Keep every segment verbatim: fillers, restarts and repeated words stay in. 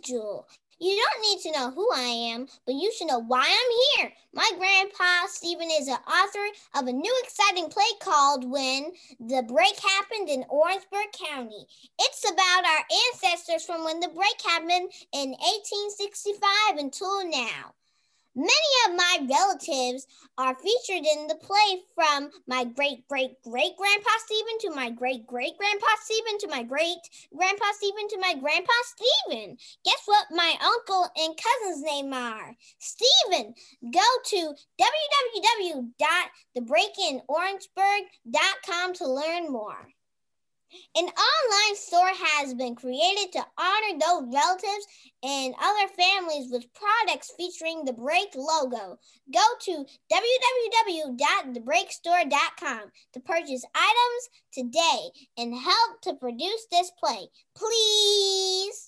Jewel. You don't need to know who I am, but you should know why I'm here. My grandpa, Stephen, is the author of a new exciting play called When the Break Happened in Orangeburg County. It's about our ancestors from when the break happened in eighteen sixty-five until now. Many of my relatives are featured in the play, from my great-great-great-grandpa Stephen to my great-great-grandpa Stephen to my great-grandpa Stephen to my grandpa Stephen. Guess what my uncle and cousin's name are? Stephen. Go to w w w dot the break in orangeburg dot com to learn more. An online store has been created to honor those relatives and other families with products featuring the Break logo. Go to w w w dot the break store dot com to purchase items today and help to produce this play. Please.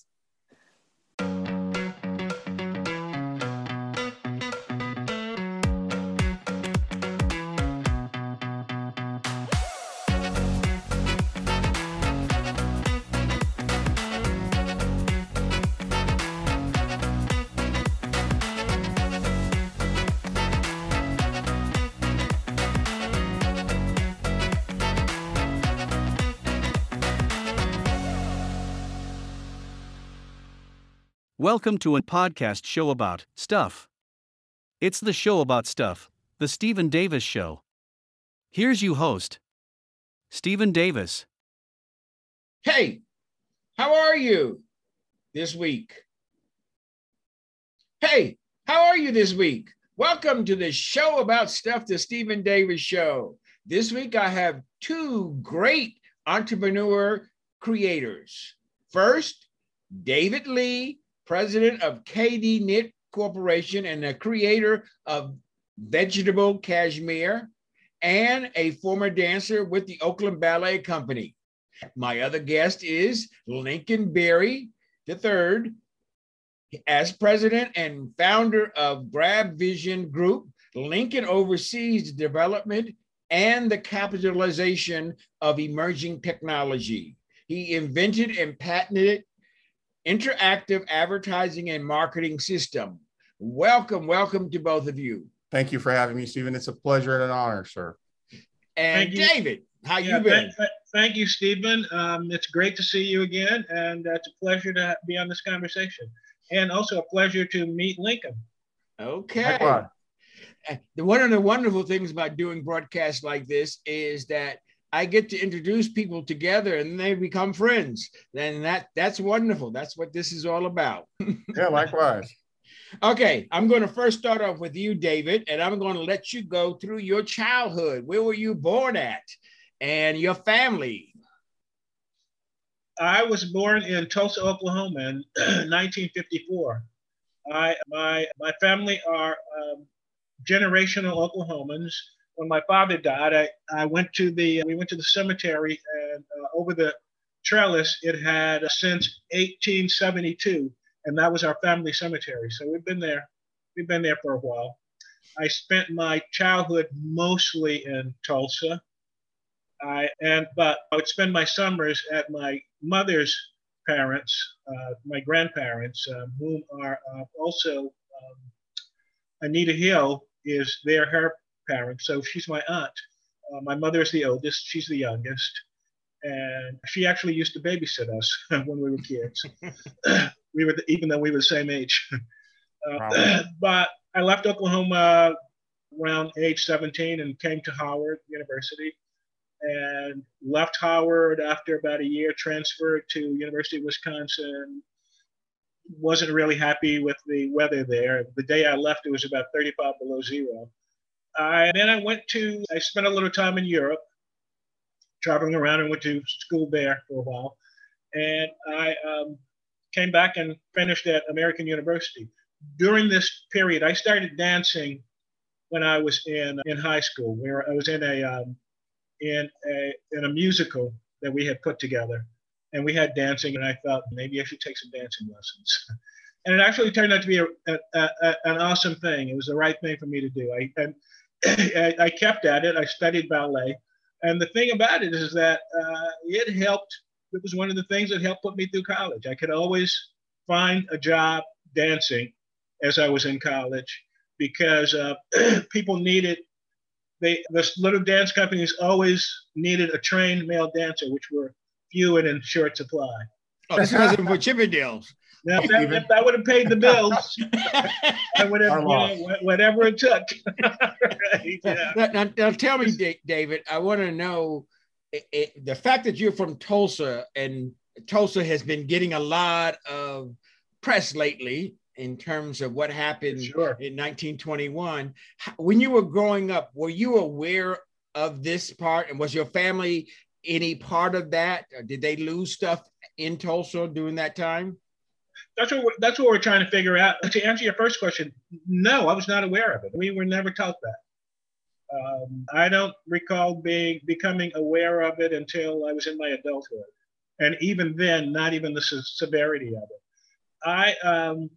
Welcome to a podcast show about stuff. It's the show about stuff, the Stephen Davis Show. Here's you host, Stephen Davis. Hey, how are you this week? Hey, how are you this week? Welcome to the show about stuff, the Stephen Davis Show. This week I have two great entrepreneur creators. First, David Lee, president of K D Knit Corporation and the creator of Vegetable Cashmere, and a former dancer with the Oakland Ballet Company. My other guest is Lincoln Berry the third. As president and founder of Grab Vision Group, Lincoln oversees the development and the capitalization of emerging technology. He invented and patented interactive advertising and marketing system. Welcome, welcome to both of you. Thank you for having me, Stephen. It's a pleasure and an honor, sir. And Thank David, you. how yeah, you been? Thank, thank you, Stephen. Um, it's great to see you again, and uh, it's a pleasure to be on this conversation. And also a pleasure to meet Lincoln. Okay. The, one of the wonderful things about doing broadcasts like this is that I get to introduce people together and they become friends. And that that's wonderful. That's what this is all about. Yeah, likewise. Okay, I'm going to first start off with you, David, and I'm going to let you go through your childhood. Where were you born at and your family? I was born in Tulsa, Oklahoma in nineteen fifty-four. I, my, my family are um, generational Oklahomans. When my father died, I, I went to the, we went to the cemetery, and uh, over the trellis, it had uh, since eighteen seventy-two, and that was our family cemetery. So we've been there, we've been there for a while. I spent my childhood mostly in Tulsa. I, and, but I would spend my summers at my mother's parents, uh, my grandparents, um, whom are uh, also, um, Anita Hill is their, her parents. So she's my aunt. Uh, my mother is the oldest, she's the youngest. And she actually used to babysit us when we were kids. we were, the, even though we were the same age. uh, wow. But I left Oklahoma around age seventeen and came to Howard University. And left Howard after about a year, transferred to University of Wisconsin. Wasn't really happy with the weather there. The day I left, it was about thirty-five below zero. Uh, then I went to, I spent a little time in Europe, traveling around, and went to school there for a while. And I um, came back and finished at American University. During this period, I started dancing when I was in in high school, where I was in a um, in a in a musical that we had put together, and we had dancing, and I thought maybe I should take some dancing lessons. And it actually turned out to be a, a, a, an awesome thing. It was the right thing for me to do. I and I, I kept at it. I studied ballet, and the thing about it is that uh, it helped. It was one of the things that helped put me through college. I could always find a job dancing as I was in college because uh, people needed, they the little dance companies always needed a trained male dancer, which were few and in short supply. Oh, this wasn't for Chippendales. Now, if that, if that would have paid the bills, I would have, Our you loss. know, whatever it took. Right, yeah. Now, now, now tell me, Da- David, I want to know it, it, the fact that you're from Tulsa, and Tulsa has been getting a lot of press lately in terms of what happened Sure. in nineteen twenty-one. How- When you were growing up, were you aware of this part? And was your family any part of that? Or did they lose stuff in Tulsa during that time? That's what we're, that's what we're trying to figure out. To answer your first question, no, I was not aware of it. We were never taught that. Um, I don't recall being becoming aware of it until I was in my adulthood, and even then, not even the se- severity of it. I um,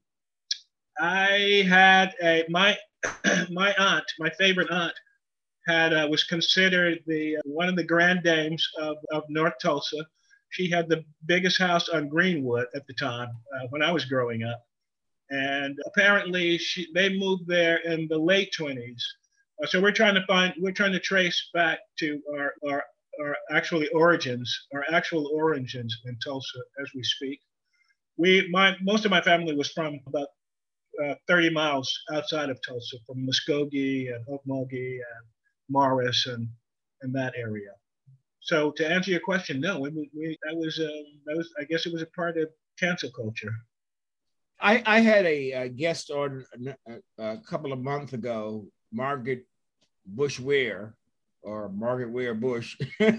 I had a my my aunt, my favorite aunt, had uh, was considered the uh, one of the grand dames of, of North Tulsa. She had the biggest house on Greenwood at the time uh, when I was growing up, and apparently she they moved there in the late twenties. Uh, so we're trying to find we're trying to trace back to our our, our actually origins, our actual origins in Tulsa as we speak. We my most of my family was from about uh, thirty miles outside of Tulsa, from Muskogee and Okmulgee and Morris and and that area. So to answer your question, no, we, we, that was um, that was I guess it was a part of cancel culture. I, I had a, a guest on a, a couple of months ago, Margaret Bush Ware, or Margaret Ware Bush,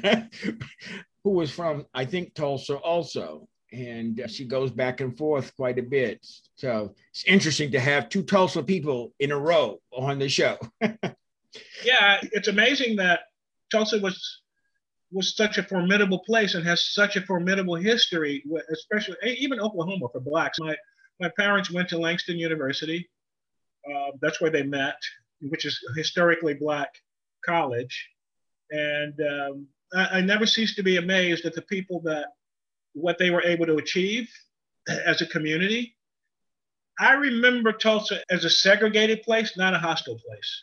who was from, I think, Tulsa also. And she goes back and forth quite a bit. So it's interesting to have two Tulsa people in a row on the show. Yeah, it's amazing that Tulsa was was such a formidable place and has such a formidable history, especially even Oklahoma for blacks. My my parents went to Langston University. Uh, that's where they met, which is a historically black college. And um, I, I never cease to be amazed at the people that what they were able to achieve as a community. I remember Tulsa as a segregated place, not a hostile place.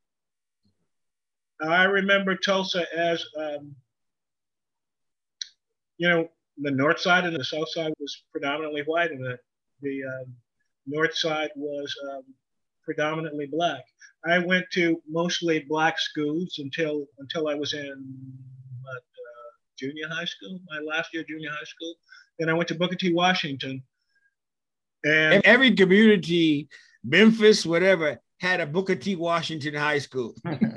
I remember Tulsa as, um, you know, the north side and the south side was predominantly white, and the, the um, north side was um, predominantly black. I went to mostly black schools until until I was in what, uh, junior high school, my last year of junior high school. Then I went to Booker T. Washington. And every community, Memphis, whatever, had a Booker T. Washington High School.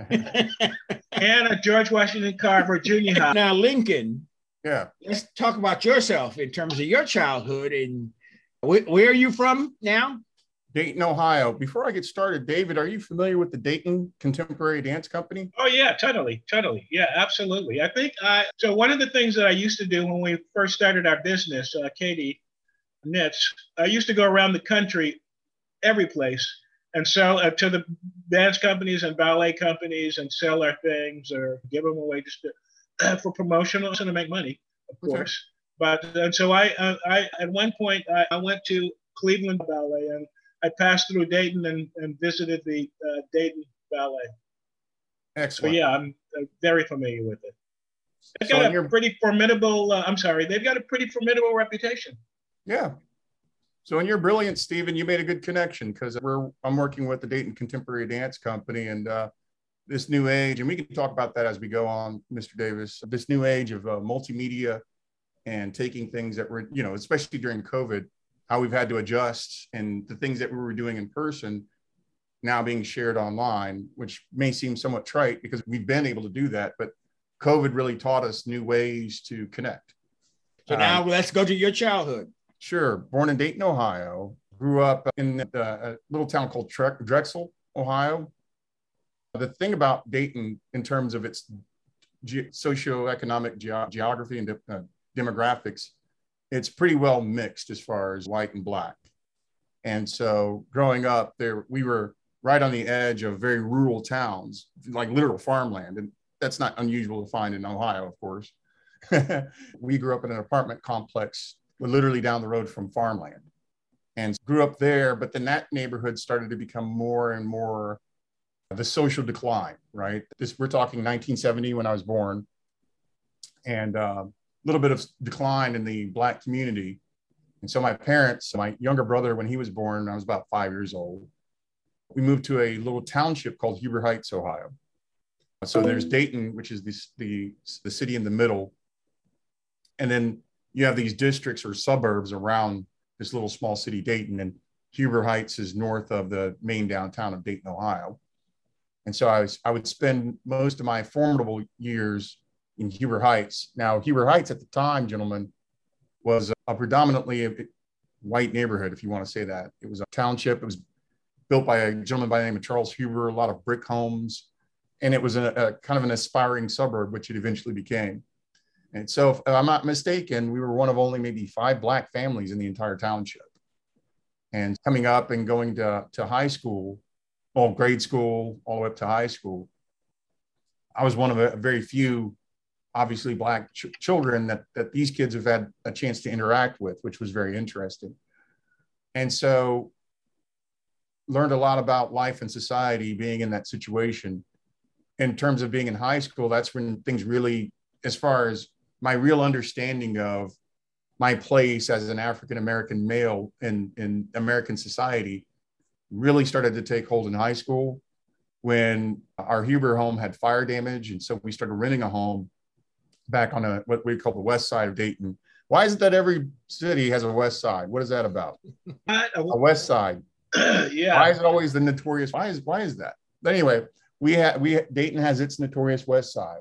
And a George Washington Carver Junior High. Now, Lincoln, Yeah. let's talk about yourself in terms of your childhood. And wh- where are you from now? Dayton, Ohio. Before I get started, David, are you familiar with the Dayton Contemporary Dance Company? Oh yeah, totally, totally. Yeah, absolutely. I think I, so one of the things that I used to do when we first started our business, uh, Katie Knits, I used to go around the country, every place, and sell uh, to the dance companies and ballet companies and sell our things or give them away just to, for promotional and to make money, of course. Okay. But and so I, uh, I at one point I, I went to Cleveland Ballet, and I passed through Dayton and, and visited the uh, Dayton Ballet. Excellent. So yeah, I'm uh, very familiar with it. They've So got in a your- pretty formidable, uh, I'm sorry, they've got a pretty formidable reputation. Yeah. So in your brilliance, Stephen, you made a good connection because we're I'm working with the Dayton Contemporary Dance Company and uh, this new age, and we can talk about that as we go on, Mister Davis, this new age of uh, multimedia and taking things that were, you know, especially during COVID, how we've had to adjust, and the things that we were doing in person now being shared online, which may seem somewhat trite because we've been able to do that, but COVID really taught us new ways to connect. So now um, let's go to your childhood. Sure. Born in Dayton, Ohio. Grew up in a, a little town called Tre- Drexel, Ohio. The thing about Dayton in terms of its ge- socioeconomic ge- geography and de- uh, demographics, it's pretty well mixed as far as white and black. And so growing up there, we were right on the edge of very rural towns, like literal farmland. And that's not unusual to find in Ohio, of course. We grew up in an apartment complex. We're literally down the road from farmland. and grew up there. But then that neighborhood started to become more and more the social decline, right? This, we're talking nineteen seventy when I was born, and a uh, little bit of decline in the Black community. And so my parents, my younger brother, when he was born, I was about five years old, we moved to a little township called Huber Heights, Ohio. So there's Dayton, which is the, the, the city in the middle. And then you have these districts or suburbs around this little small city, Dayton. And Huber Heights is north of the main downtown of Dayton, Ohio. And so I, was, I would spend most of my formidable years in Huber Heights. Now, Huber Heights at the time, gentlemen, was a predominantly white neighborhood, if you want to say that. It was a township. It was built by a gentleman by the name of Charles Huber, a lot of brick homes. And it was a, a kind of an aspiring suburb, which it eventually became. And so if I'm not mistaken, we were one of only maybe five Black families in the entire township. And coming up and going to, to high school, well, grade school, all the way up to high school, I was one of a very few obviously Black ch- children that, that these kids have had a chance to interact with, which was very interesting. And so learned a lot about life and society being in that situation. In terms of being in high school, that's when things really, as far as my real understanding of my place as an African-American male in, in American society really started to take hold in high school, when our Huber home had fire damage. And so we started renting a home back on a, what we call the west side of Dayton. Why is it that every city has a west side? What is that about? A west side. Yeah. Why is it always the notorious? Why is why is that? But anyway, we had we Dayton has its notorious west side.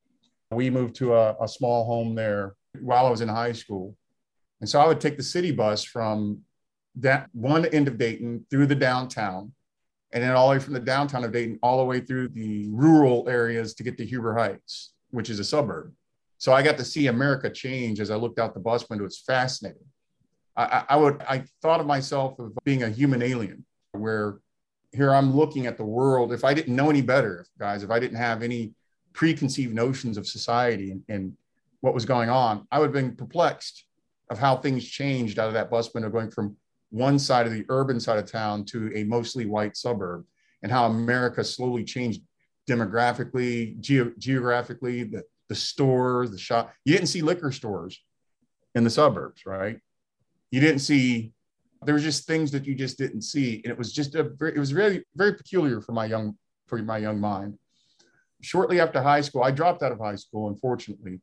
We moved to a, a small home there while I was in high school, and so I would take the city bus from that one end of Dayton through the downtown, and then all the way from the downtown of Dayton all the way through the rural areas to get to Huber Heights, which is a suburb. So I got to see America change as I looked out the bus window. It's fascinating. I, I would, I thought of myself of being a human alien, where here I'm looking at the world. If I didn't know any better, guys, if I didn't have any preconceived notions of society and, and what was going on, I would have been perplexed of how things changed out of that bus window, going from one side of the urban side of town to a mostly white suburb, and how America slowly changed demographically, ge- geographically, the, the stores, the shop. You didn't see liquor stores in the suburbs, right? You didn't see, there were just things that you just didn't see. And it was just a very, it was very, very peculiar for my young, for my young mind. Shortly after high school, I dropped out of high school, unfortunately.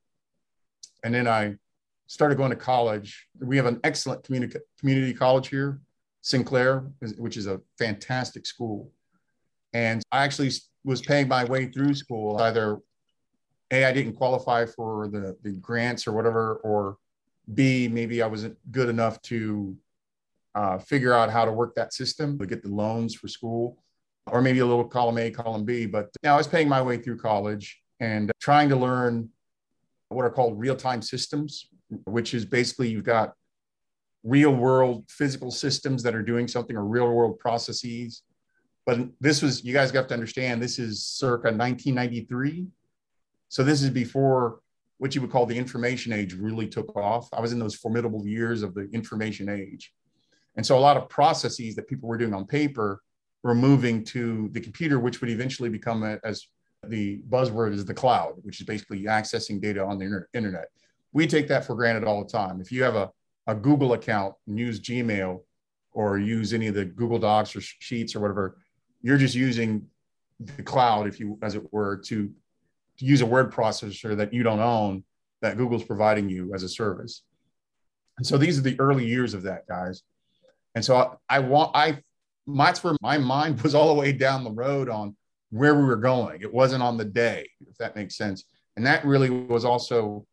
And then I started going to college. We have an excellent community, community college here, Sinclair, which is a fantastic school. And I actually was paying my way through school. Either A, I didn't qualify for the, the grants or whatever, or B, maybe I wasn't good enough to uh, figure out how to work that system to get the loans for school, or maybe a little column A, column B. But now I was paying my way through college and trying to learn what are called real-time systems, which is basically you've got real world physical systems that are doing something, or real world processes. But this was, you guys got to understand, this is circa nineteen ninety-three. So this is before what you would call the information age really took off. I was in those formidable years of the information age. And so a lot of processes that people were doing on paper were moving to the computer, which would eventually become, a, as the buzzword is, the cloud, which is basically accessing data on the internet. We take that for granted all the time. If you have a, a Google account and use Gmail or use any of the Google Docs or Sheets or whatever, you're just using the cloud, if you, as it were, to, to use a word processor that you don't own, that Google's providing you as a service. And so these are the early years of that, guys. And so I, I want, I, that's where my mind was all the way down the road on where we were going. It wasn't on the day, if that makes sense. And that really was also,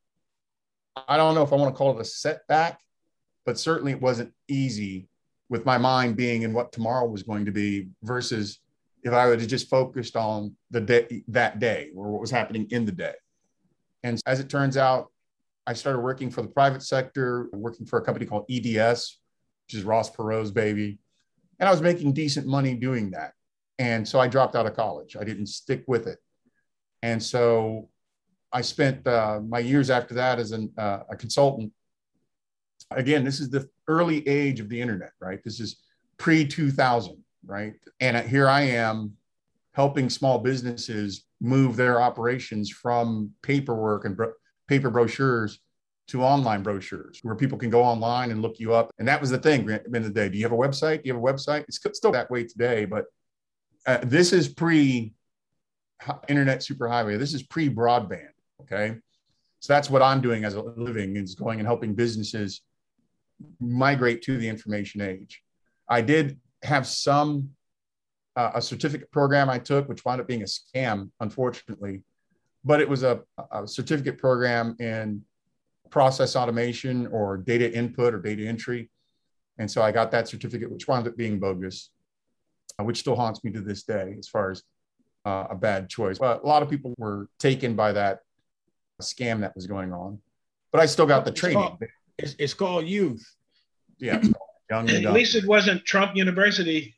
I don't know if I want to call it a setback, but certainly it wasn't easy with my mind being in what tomorrow was going to be versus if I would have just focused on the day, that day, or what was happening in the day. And as it turns out, I started working for the private sector, working for a company called E D S, which is Ross Perot's baby. And I was making decent money doing that. And so I dropped out of college. I didn't stick with it. And so I spent uh, my years after that as an, uh, a consultant Again, this is the early age of the internet, right? This is pre two thousand, right? And here I am helping small businesses move their operations from paperwork and bro- paper brochures to online brochures where people can go online and look you up. And that was the thing at the end of the day. Do you have a website? Do you have a website? It's still that way today, but uh, this is pre internet superhighway. This is pre broadband. Okay. So that's what I'm doing as a living, is going and helping businesses migrate to the information age. I did have some, uh, a certificate program I took, which wound up being a scam, unfortunately, but it was a, a certificate program in process automation or data input or data entry. And so I got that certificate, which wound up being bogus, uh, which still haunts me to this day as far as uh, a bad choice. But a lot of people were taken by that scam that was going on, but I still got the It's training. called, it's, it's called youth. Yeah, it's called young and At dumb. least it wasn't Trump University.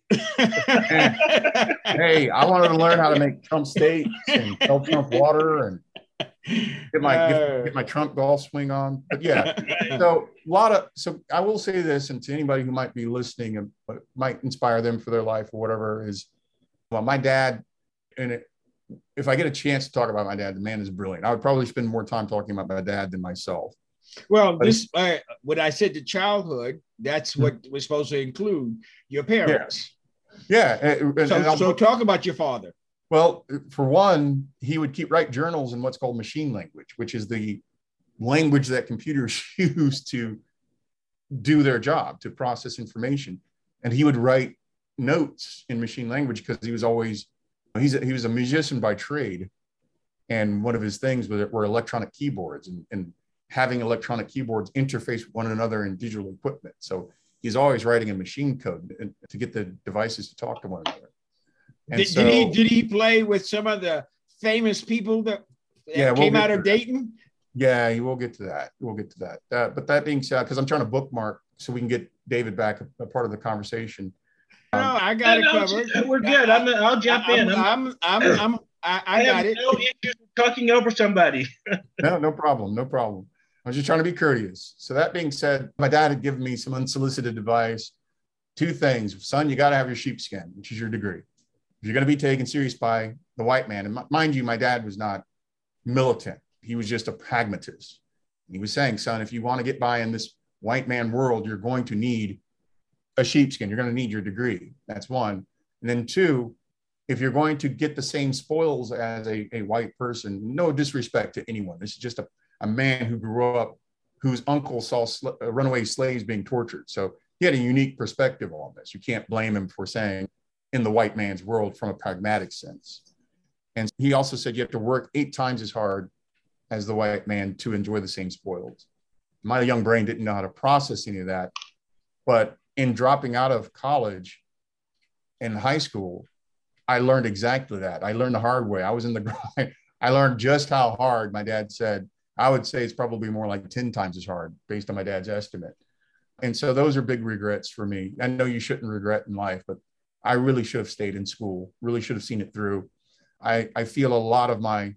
Hey, I wanted to learn how to make Trump steaks and sell Trump water and get my get, get my Trump golf swing on. But yeah, so a lot of so I will say this, and to anybody who might be listening and but might inspire them for their life or whatever, is well, my dad, and it, if I get a chance to talk about my dad, the man is brilliant. I would probably spend more time talking about my dad than myself. Well, this uh, when I said to childhood, that's what was supposed to include your parents. Yeah. And, and, so, and so talk about your father. Well, for one, he would keep write journals in what's called machine language, which is the language that computers use to do their job, to process information. And he would write notes in machine language because he was always, he's a, he was a musician by trade. And one of his things was, were electronic keyboards and, and having electronic keyboards interface with one another in digital equipment. So he's always writing in machine code to get the devices to talk to one another. Did, so, did he did he play with some of the famous people that, that yeah, came we'll out of Dayton? Yeah, we'll get to that. We'll get to that. Uh, but that being said, because I'm trying to bookmark so we can get David back a, a part of the conversation. Um, no, I got no, it covered. No, we're good. I'm, I'll jump I'm, in. I'm, I'm, I'm, I'm I, I, I got have it. No issues talking over somebody. no, no problem. No problem. I was just trying to be courteous. So that being said, my dad had given me some unsolicited advice. Two things. Son, you got to have your sheepskin, which is your degree. If you're going to be taken serious by the white man, and mind you, my dad was not militant. He was just a pragmatist. He was saying, son, if you want to get by in this white man world, you're going to need a sheepskin. You're going to need your degree. That's one. And then two, if you're going to get the same spoils as a, a white person, no disrespect to anyone. This is just a, a man who grew up, whose uncle saw sl- runaway slaves being tortured. So he had a unique perspective on this. You can't blame him for saying in the white man's world from a pragmatic sense. And he also said you have to work eight times as hard as the white man to enjoy the same spoils. My young brain didn't know how to process any of that. But in dropping out of college and high school, I learned exactly that. I learned the hard way. I was in the grind. I learned just how hard. My dad said, I would say it's probably more like ten times as hard based on my dad's estimate. And so those are big regrets for me. I know you shouldn't regret in life, but I really should have stayed in school, really should have seen it through. I, I feel a lot of my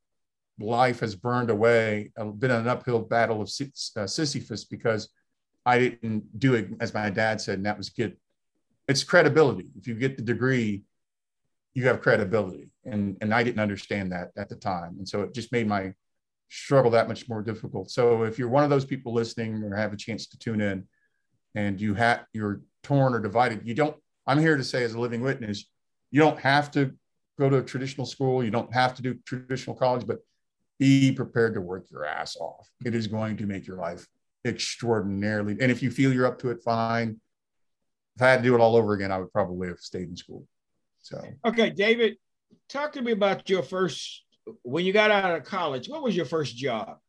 life has burned away. I've been an uphill battle of uh, Sisyphus because I didn't do it, as my dad said, and that was get, it's credibility. If you get the degree, you have credibility. And, and I didn't understand that at the time. And so it just made my struggle that much more difficult. So if you're one of those people listening or have a chance to tune in and you have, you're torn or divided, you don't, I'm here to say as a living witness, you don't have to go to a traditional school. You don't have to do traditional college, but be prepared to work your ass off. It is going to make your life extraordinarily. And if you feel you're up to it, fine. If I had to do it all over again, I would probably have stayed in school. So, okay, David, talk to me about your first, when you got out of college, what was your first job?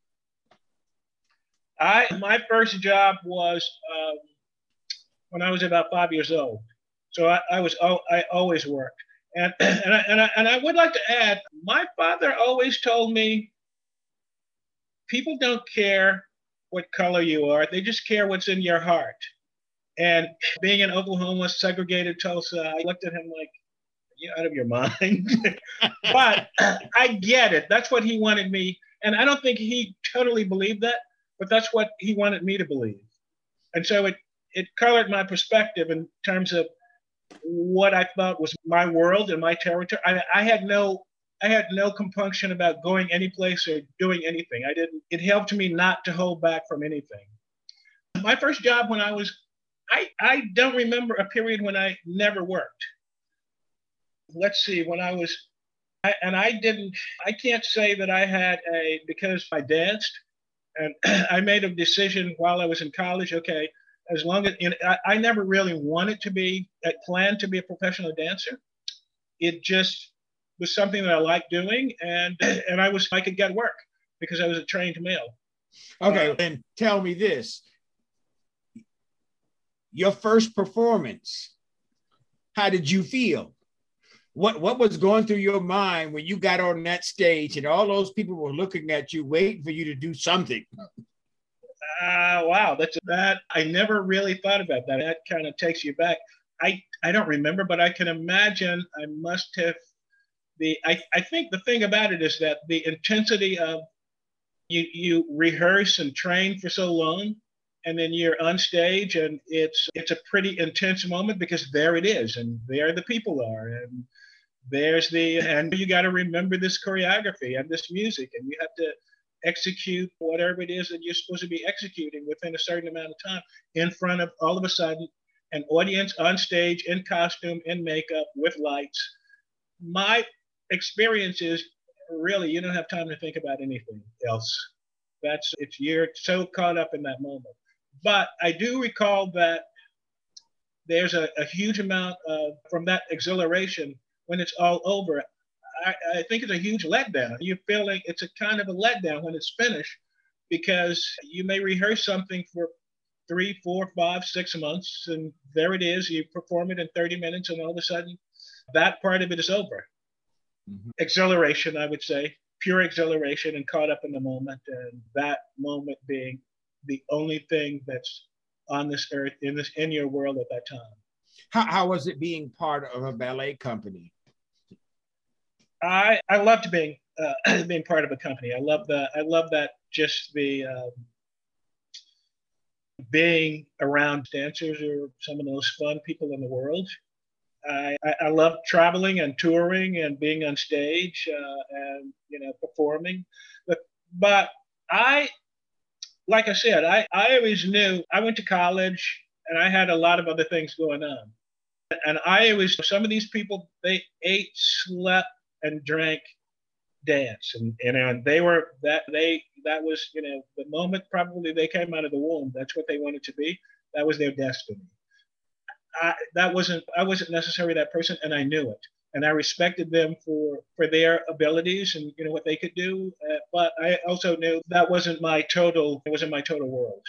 I, my first job was um, when I was about five years old. So I, I was, oh, I always worked. And, and, I, and, I, and I would like to add, my father always told me, people don't care what color you are, they just care what's in your heart. And being in Oklahoma, segregated Tulsa, I looked at him like, you're out of your mind. But I get it. That's what he wanted me. And I don't think he totally believed that, but that's what he wanted me to believe. And so it, it colored my perspective in terms of what I thought was my world and my territory. I, I had no I had no compunction about going any place or doing anything. I didn't. It helped me not to hold back from anything. My first job when I was, I, I don't remember a period when I never worked. Let's see, when I was, I, and I didn't, I can't say that I had a, because I danced and I made a decision while I was in college, okay, as long as, you know, I, I never really wanted to be, I planned to be a professional dancer. It just was something that I liked doing, and and I was, I could get work because I was a trained male. Okay, uh, and tell me this. Your first performance, how did you feel? What what was going through your mind when you got on that stage and all those people were looking at you, waiting for you to do something? Uh, wow, that's that. I never really thought about that. That kind of takes you back. I, I don't remember, but I can imagine I must have the, I, I think the thing about it is that the intensity of you, you rehearse and train for so long, and then you're on stage and it's, it's a pretty intense moment because there it is. And there the people are, and there's the, and you got to remember this choreography and this music, and you have to execute whatever it is that you're supposed to be executing within a certain amount of time in front of all of a sudden an audience on stage in costume, in makeup, with lights. My experience is really, you don't have time to think about anything else. That's, it's, you're so caught up in that moment. But I do recall that there's a, a huge amount of, from that exhilaration, when it's all over, I, I think it's a huge letdown. You're feeling it's a kind of a letdown when it's finished, because you may rehearse something for three, four, five, six months, and there it is. You perform it in thirty minutes, and all of a sudden, that part of it is over. Mm-hmm. Exhilaration, I would say, pure exhilaration, and caught up in the moment, and that moment being the only thing that's on this earth, in this, in your world at that time. How, how was it being part of a ballet company? I I loved being uh, being part of a company. I love the I love that just the um, being around dancers are some of the most fun people in the world. I, I, I love traveling and touring and being on stage uh, and you know performing, but but I like I said I I always knew I went to college and I had a lot of other things going on, and I always, some of these people, they ate, slept, and drank dance, and, and and they were that they that was you know the moment probably they came out of the womb, that's what they wanted to be. That was their destiny. I, that wasn't I wasn't necessarily that person, and I knew it, and I respected them for for their abilities and you know what they could do. Uh, but I also knew that wasn't my total. It wasn't my total world.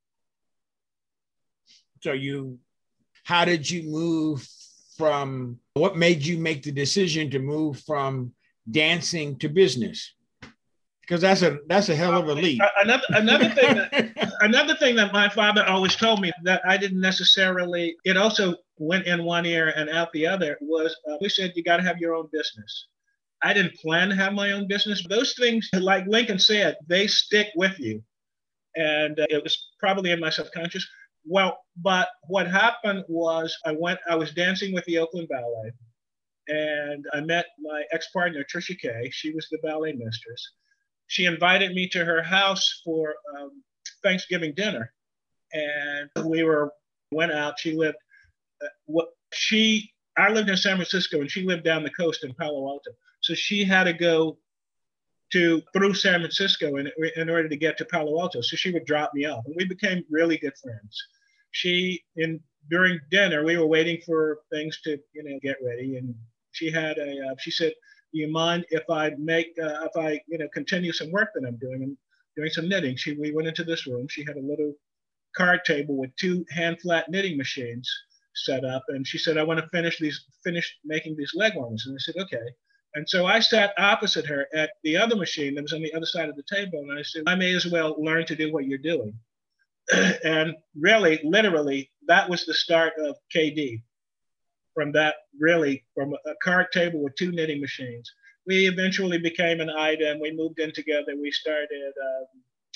So you, how did you move from, what made you make the decision to move from dancing to business? Because that's a that's a hell of a leap. Another another thing that another thing that my father always told me that I didn't necessarily, it also went in one ear and out the other, was uh, he said you got to have your own business. I didn't plan to have my own business. Those things, like Lincoln said, they stick with you, and uh, it was probably in my subconscious. Well, but what happened was I went. I was dancing with the Oakland Ballet, and I met my ex-partner Tricia Kay. She was the ballet mistress. She invited me to her house for um, Thanksgiving dinner, and we were went out. She lived uh, what she I lived in San Francisco, and she lived down the coast in Palo Alto. So she had to go to through San Francisco in, in order to get to Palo Alto. So she would drop me off, and we became really good friends. She in during dinner, we were waiting for things to you know get ready, and she had a uh, she said, do you mind if I make, uh, if I, you know, continue some work that I'm doing? I'm doing some knitting. She, we went into this room. She had a little card table with two hand flat knitting machines set up. And she said, I want to finish these, finish making these leg warmers. And I said, okay. And so I sat opposite her at the other machine that was on the other side of the table. And I said, I may as well learn to do what you're doing. And really, literally, that was the start of K D. From that, really, from a card table with two knitting machines. We eventually became an item. We moved in together. We started, um,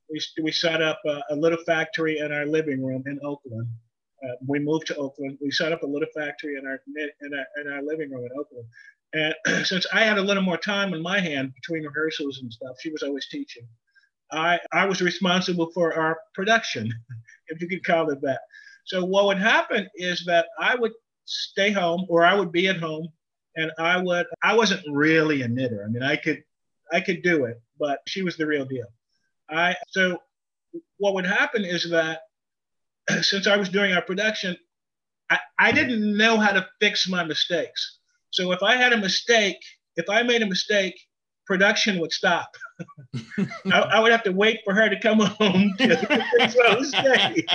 we, we set up a, a little factory in our living room in Oakland. Uh, we moved to Oakland. We set up a little factory in our, in our, in our living room in Oakland. And since I had a little more time in my hand between rehearsals and stuff, she was always teaching. I, I was responsible for our production, if you could call it that. So what would happen is that I would stay home, or I would be at home, and I would, I wasn't really a knitter. I mean, I could, I could do it, but she was the real deal. I, so what would happen is that since I was doing our production, I, I didn't know how to fix my mistakes. So if I had a mistake, if I made a mistake, production would stop. I, I would have to wait for her to come home to fix my mistake.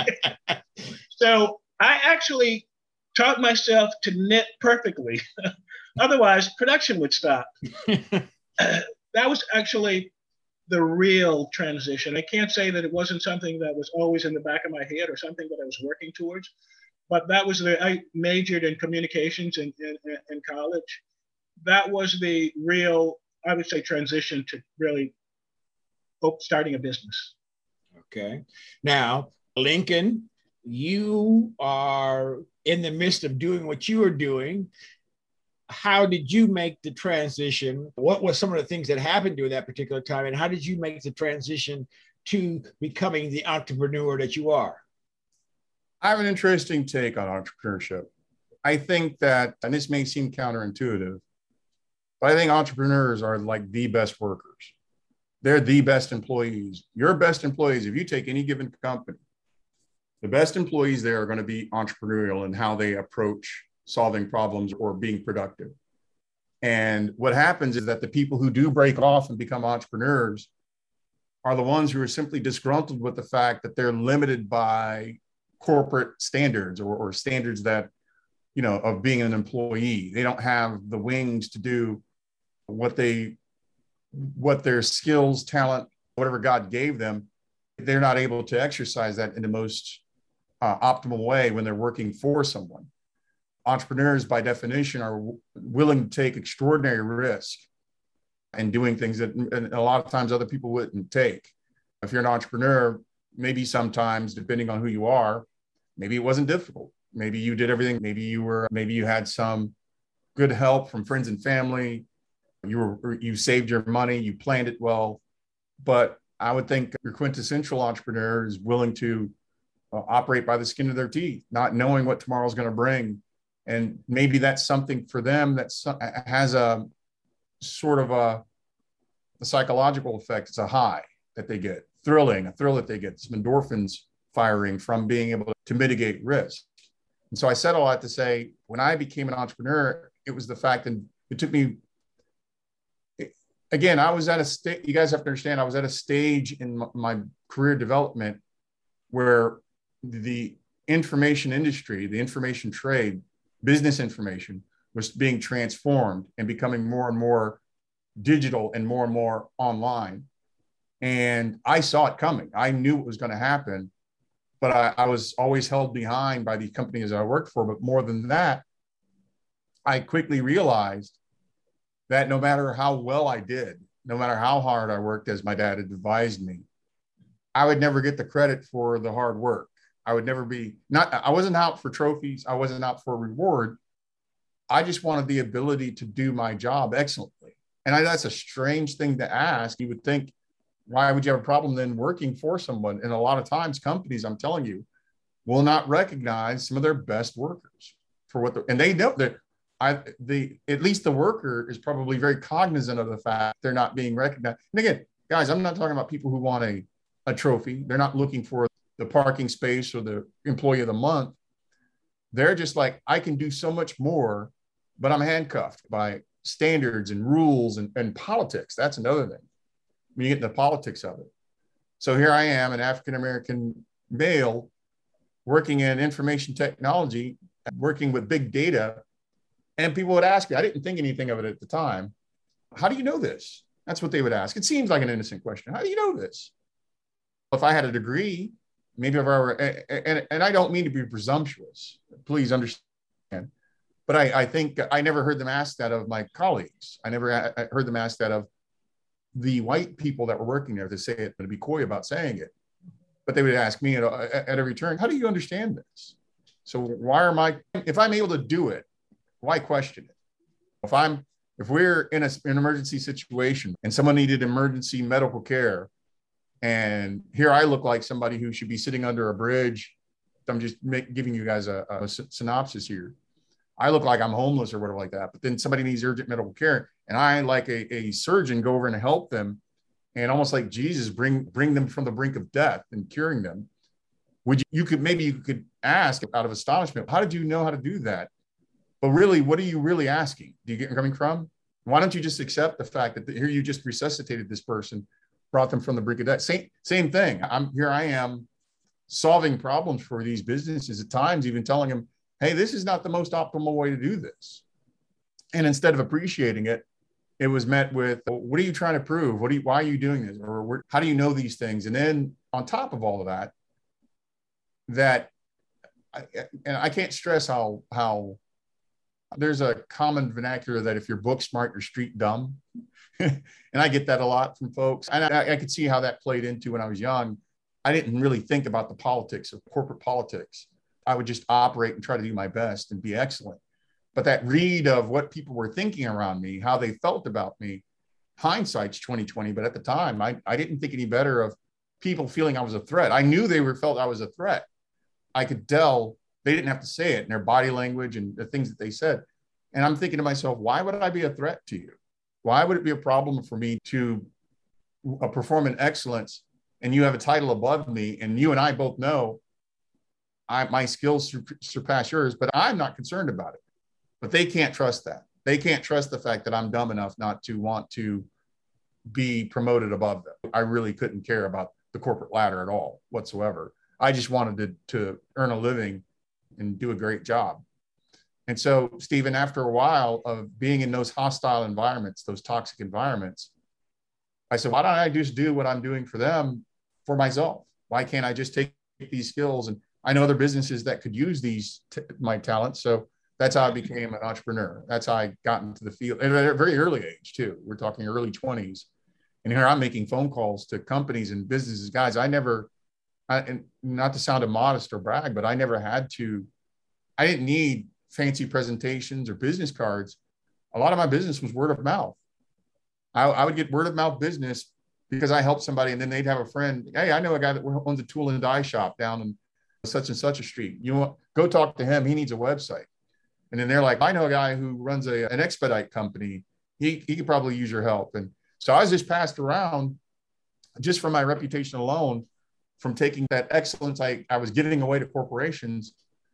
So I actually taught myself to knit perfectly. Otherwise, production would stop. That was actually the real transition. I can't say that it wasn't something that was always in the back of my head or something that I was working towards, but that was the, I majored in communications in, in, in college. That was the real, I would say, transition to really starting a business. Okay. Now, Lincoln, you are in the midst of doing what you are doing. How did you make the transition? What were some of the things that happened during that particular time? And how did you make the transition to becoming the entrepreneur that you are? I have an interesting take on entrepreneurship. I think that, and this may seem counterintuitive, but I think entrepreneurs are like the best workers. They're the best employees. Your best employees, if you take any given company, the best employees there are going to be entrepreneurial in how they approach solving problems or being productive. And what happens is that the people who do break off and become entrepreneurs are the ones who are simply disgruntled with the fact that they're limited by corporate standards or, or standards that, you know, of being an employee. They don't have the wings to do what they, what their skills, talent, whatever God gave them. They're not able to exercise that in the most uh, optimal way when they're working for someone. Entrepreneurs, by definition, are w- willing to take extraordinary risk and doing things that and a lot of times other people wouldn't take. If you're an entrepreneur, maybe sometimes, depending on who you are, maybe it wasn't difficult. Maybe you did everything. Maybe you were, maybe you had some good help from friends and family. You were, you saved your money, you planned it well. But I would think your quintessential entrepreneur is willing to uh, operate by the skin of their teeth, not knowing what tomorrow's going to bring. And maybe that's something for them that has a sort of a, a psychological effect. It's a high that they get, thrilling, a thrill that they get, some endorphins firing from being able to mitigate risk. And so I said all that to say, when I became an entrepreneur, it was the fact that it took me, again, I was at a state, you guys have to understand, I was at a stage in my career development where the information industry, the information trade, business information was being transformed and becoming more and more digital and more and more online. And I saw it coming. I knew it was going to happen, but I, I was always held behind by the companies I worked for. But more than that, I quickly realized that no matter how well I did, no matter how hard I worked, as my dad had advised me, I would never get the credit for the hard work. I would never be, not, I wasn't out for trophies. I wasn't out for a reward. I just wanted the ability to do my job excellently. And I, that's a strange thing to ask. You would think, why would you have a problem then working for someone? And a lot of times companies, I'm telling you, will not recognize some of their best workers for what they're, and they know that I, the, at least the worker is probably very cognizant of the fact they're not being recognized. And again, guys, I'm not talking about people who want a, a trophy. They're not looking for the parking space or the employee of the month. They're just like, I can do so much more, but I'm handcuffed by standards and rules and, and politics. That's another thing. When you get into the politics of it. So here I am, an African-American male working in information technology, working with big data. And people would ask me, I didn't think anything of it at the time. How do you know this? That's what they would ask. It seems like an innocent question. How do you know this? If I had a degree, maybe if I were, and, and I don't mean to be presumptuous, please understand, but I, I think I never heard them ask that of my colleagues. I never heard them ask that of the white people that were working there to say it, to be coy about saying it. But they would ask me at, at every turn, how do you understand this? So why am I, if I'm able to do it, why question it? If I'm, if we're in a, an emergency situation and someone needed emergency medical care, and here I look like somebody who should be sitting under a bridge. I'm just make, giving you guys a, a synopsis here. I look like I'm homeless or whatever like that, but then somebody needs urgent medical care. And I, like a, a surgeon, go over and help them, and almost like Jesus, bring, bring them from the brink of death and curing them. Would you, you could, maybe you could ask out of astonishment, how did you know how to do that? But really, what are you really asking? Do you get where I'm coming from? Why don't you just accept the fact that here you just resuscitated this person, brought them from the brink of death? Same, same thing. I'm here. I am solving problems for these businesses at times, even telling them, hey, this is not the most optimal way to do this. And instead of appreciating it, it was met with, what are you trying to prove? What do you, why are you doing this? Or how do you know these things? And then on top of all of that, that, I, and I can't stress how, how there's a common vernacular that if you're book smart, you're street dumb. And I get that a lot from folks. And I, I could see how that played into when I was young. I didn't really think about the politics of corporate politics. I would just operate and try to do my best and be excellent. But that read of what people were thinking around me, how they felt about me, hindsight's twenty twenty. But at the time, I, I didn't think any better of people feeling I was a threat. I knew they were felt I was a threat. I could tell they didn't have to say it in their body language and the things that they said. And I'm thinking to myself, why would I be a threat to you? Why would it be a problem for me to uh, perform in excellence and you have a title above me and you and I both know I, my skills sur- surpass yours, but I'm not concerned about it. But they can't trust that. They can't trust the fact that I'm dumb enough not to want to be promoted above them. I really couldn't care about the corporate ladder at all whatsoever. I just wanted to, to earn a living and do a great job. And so, Stephen, after a while of being in those hostile environments, those toxic environments, I said, why don't I just do what I'm doing for them for myself? Why can't I just take these skills? And I know other businesses that could use these, t- my talents. So that's how I became an entrepreneur. That's how I got into the field at a very early age too. We're talking early twenties. And here I'm making phone calls to companies and businesses. Guys, I never, I, and not to sound immodest or brag, but I never had to, I didn't need fancy presentations or business cards. A lot of my business was word of mouth. I, I would get word of mouth business because I helped somebody, and then they'd have a friend. Hey, I know a guy that owns a tool and die shop down in such and such a street. You want go talk to him. He needs a website. And then they're like, I know a guy who runs a, an expedite company. He, he could probably use your help. And so I was just passed around just from my reputation alone, from taking that excellence I, I was giving away to corporations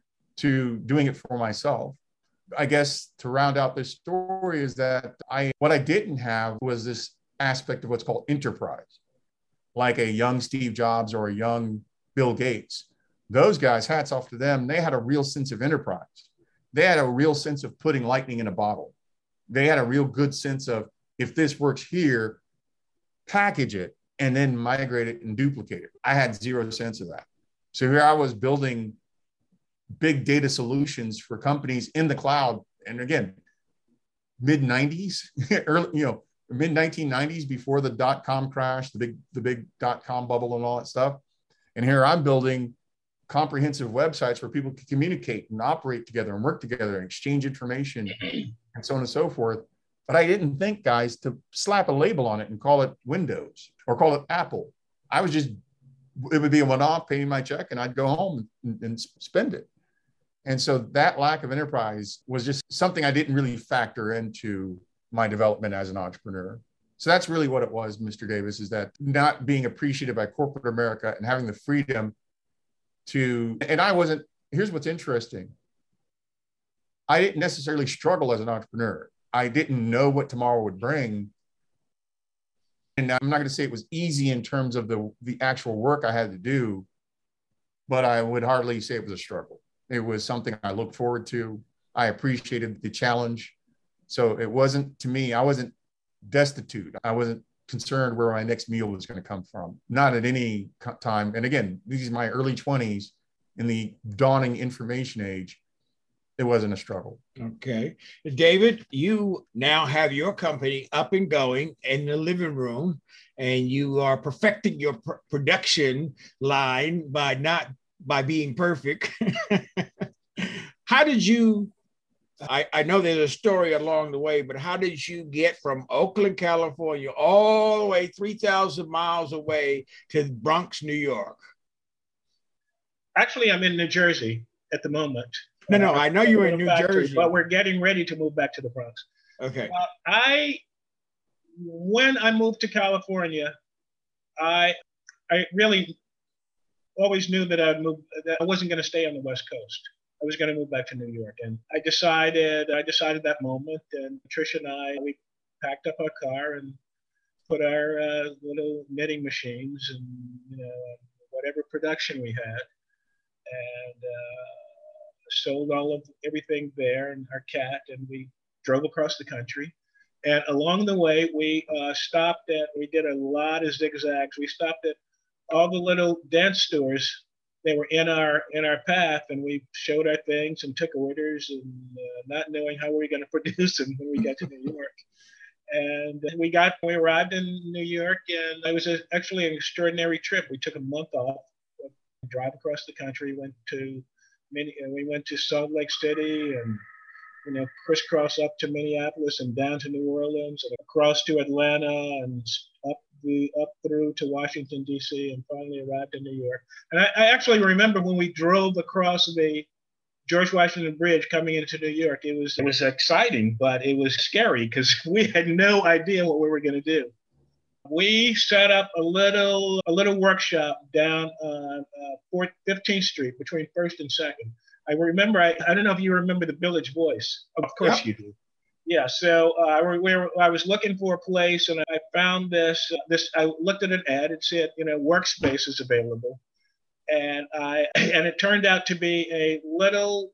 to doing it for myself. I guess to round out this story is that I, what I didn't have was this aspect of what's called enterprise, like a young Steve Jobs or a young Bill Gates. Those guys, hats off to them. They had a real sense of enterprise. They had a real sense of putting lightning in a bottle. They had a real good sense of, if this works here, package it and then migrate it and duplicate it. I had zero sense of that. So here I was building big data solutions for companies in the cloud. And again, mid nineties, early, you know, mid nineteen nineties, before the dot-com crash, the big, the big dot-com bubble and all that stuff. And here I'm building comprehensive websites where people can communicate and operate together and work together and exchange information and so on and so forth. But I didn't think, guys, to slap a label on it and call it Windows or call it Apple. I was just, it would be a one-off, paying my check, and I'd go home and, and spend it. And so that lack of enterprise was just something I didn't really factor into my development as an entrepreneur. So that's really what it was, Mister Davis, is that not being appreciated by corporate America and having the freedom to, and I wasn't, here's what's interesting. I didn't necessarily struggle as an entrepreneur. I didn't know what tomorrow would bring. And I'm not going to say it was easy in terms of the, the actual work I had to do, but I would hardly say it was a struggle. It was something I looked forward to. I appreciated the challenge. So it wasn't, to me, I wasn't destitute. I wasn't concerned where my next meal was going to come from. Not at any time. And again, these are my early twenties in the dawning information age. it wasn't a struggle. Okay. David, you now have your company up and going in the living room, and you are perfecting your pr- production line by not by being perfect. How did you, I, I know there's a story along the way, but how did you get from Oakland, California, all the way three thousand miles away to Bronx, New York? Actually, I'm in New Jersey at the moment. No, no, I know you're in New factory, Jersey. but we're getting ready to move back to the Bronx. Okay. Uh, I, when I moved to California, I, I really always knew that I'd move, that I wasn't going to stay on the West Coast. I was going to move back to New York, and I decided, I decided that moment. And Tricia and I, we packed up our car and put our uh, little knitting machines and you know whatever production we had, and. Uh, sold all of everything there and our cat, and we drove across the country. And along the way, we uh, stopped at, we did a lot of zigzags. We stopped at all the little dance stores that were in our in our path, and we showed our things and took orders, and uh, not knowing how we were going to produce them when we got to New York. And we got, we arrived in New York, and it was a, actually an extraordinary trip. We took a month off, drive across the country, went to Many, we went to Salt Lake City and, you know, crisscross up to Minneapolis and down to New Orleans and across to Atlanta and up the up through to Washington, D C, and finally arrived in New York. And I, I actually remember when we drove across the George Washington Bridge coming into New York, it was, it was exciting, but it was scary because we had no idea what we were going to do. We set up a little a little workshop down on uh, fifteenth Street between First and Second. I remember, I, I don't know if you remember the Village Voice. Of course yep. You do. Yeah, so uh, we were, I was looking for a place, and I found this. Uh, this I looked at an ad. It said, you know, workspace is available, and I and it turned out to be a little,